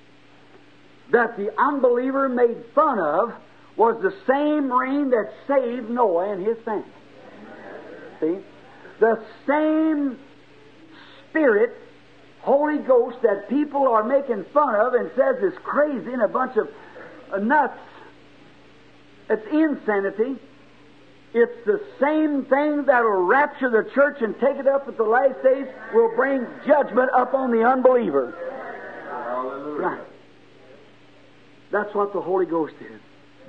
that the unbeliever made fun of was the same rain that saved Noah and his family. See? The same Spirit, Holy Ghost, that people are making fun of and says is crazy and a bunch of uh, nuts. It's insanity. It's the same thing that will rapture the church and take it up at the last days, will bring judgment upon the unbeliever. Hallelujah. Right. That's what the Holy Ghost is.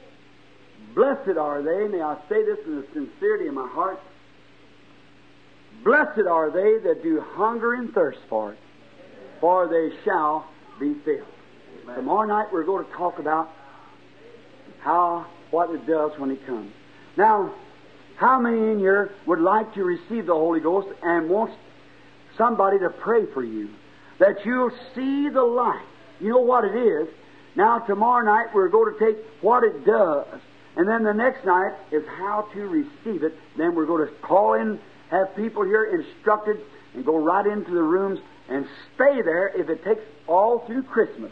Blessed are they, may I say this in the sincerity of my heart, blessed are they that do hunger and thirst for it, for they shall be filled. Amen. Tomorrow night we're going to talk about how, what it does when it comes. Now, how many in here would like to receive the Holy Ghost and wants somebody to pray for you, that you'll see the light? You know what it is. Now, tomorrow night we're going to take what it does, and then the next night is how to receive it. Then we're going to call in, have people here instructed, and go right into the rooms and stay there if it takes all through Christmas.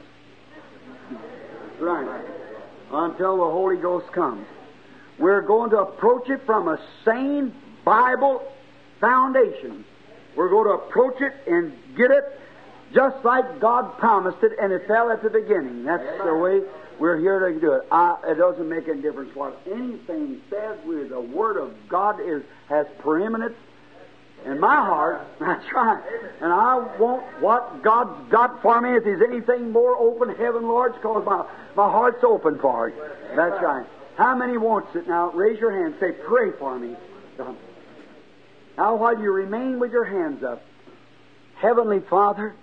Right. Until the Holy Ghost comes. We're going to approach it from a sane Bible foundation. We're going to approach it and get it just like God promised it, and it fell at the beginning. That's Amen. The way we're here to do it. I, it doesn't make any difference what anything says. With the Word of God is has preeminence in my heart. That's right. And I want what God's got for me. If there's anything more, open heaven, Lord, because my, my heart's open for it. That's right. How many wants it? Now, raise your hand. Say, pray for me. Now, while you remain with your hands up, Heavenly Father,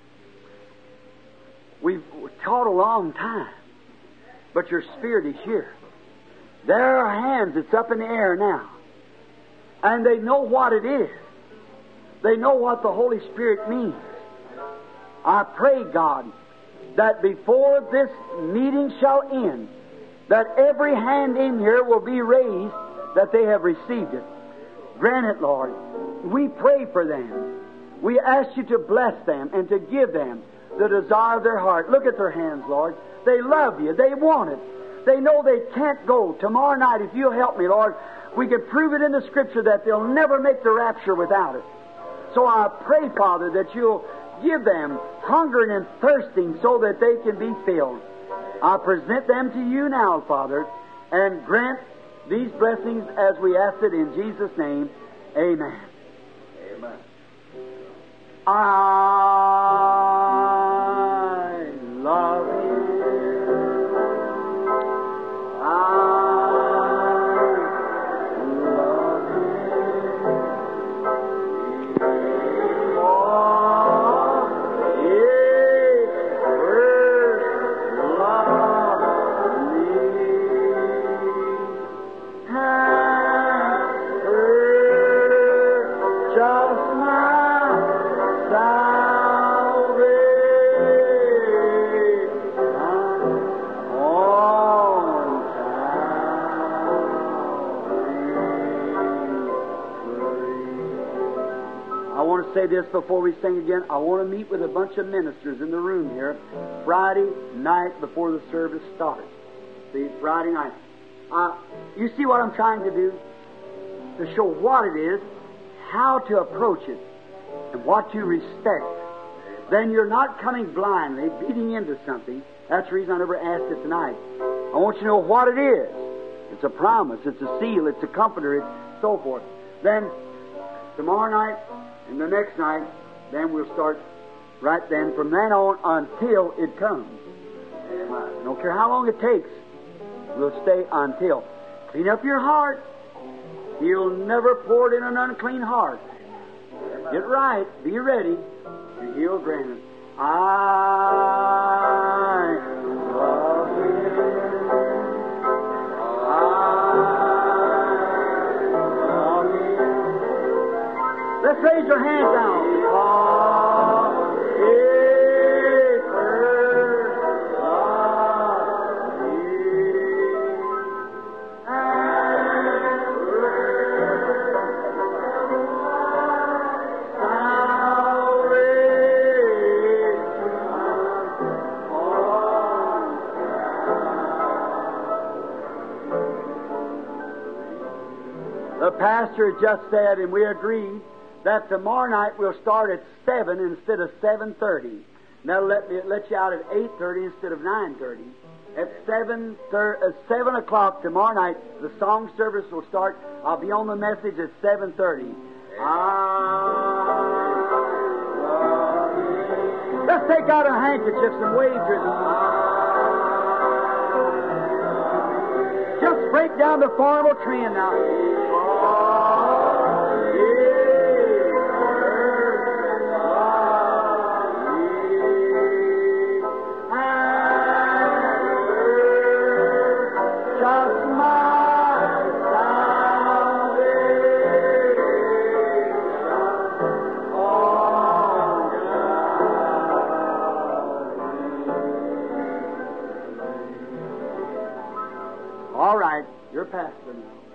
we've taught a long time, but your Spirit is here. There are hands. It's up in the air now. And they know what it is. They know what the Holy Spirit means. I pray, God, that before this meeting shall end, that every hand in here will be raised that they have received it. Grant it, Lord. We pray for them. We ask you to bless them and to give them the desire of their heart. Look at their hands, Lord. They love you. They want it. They know they can't go. Tomorrow night, if you'll help me, Lord, we can prove it in the Scripture that they'll never make the rapture without it. So I pray, Father, that you'll give them hungering and thirsting so that they can be filled. I present them to you now, Father, and grant these blessings as we ask it in Jesus' name. Amen. Amen. I love you. I say this before we sing again. I want to meet with a bunch of ministers in the room here Friday night before the service starts. See, Friday night. Uh, you see what I'm trying to do? to show what it is, how to approach it, and what to respect. Then you're not coming blindly, beating into something. That's the reason I never asked it tonight. I want you to know what it is. It's a promise, it's a seal, it's a comforter, it's so forth. Then, tomorrow night and the next night, then we'll start right then, from then on until it comes. I don't care how long it takes, we'll stay until. Clean up your heart. He'll never pour it in an unclean heart. Get right, be ready, and He'll grant it. I love Him. I love Him. Let's raise your hands now. For He first loved me, and the pastor just said, and we agreed, that tomorrow night we'll start at seven instead of seven thirty. And that'll let me let you out at eight thirty instead of nine thirty. At seven thirty, uh, seven o'clock tomorrow night, the song service will start. I'll be on the message at seven thirty. Let's take out our handkerchiefs and wave to them. Just break down the formal trend now. All right, you're pastor now.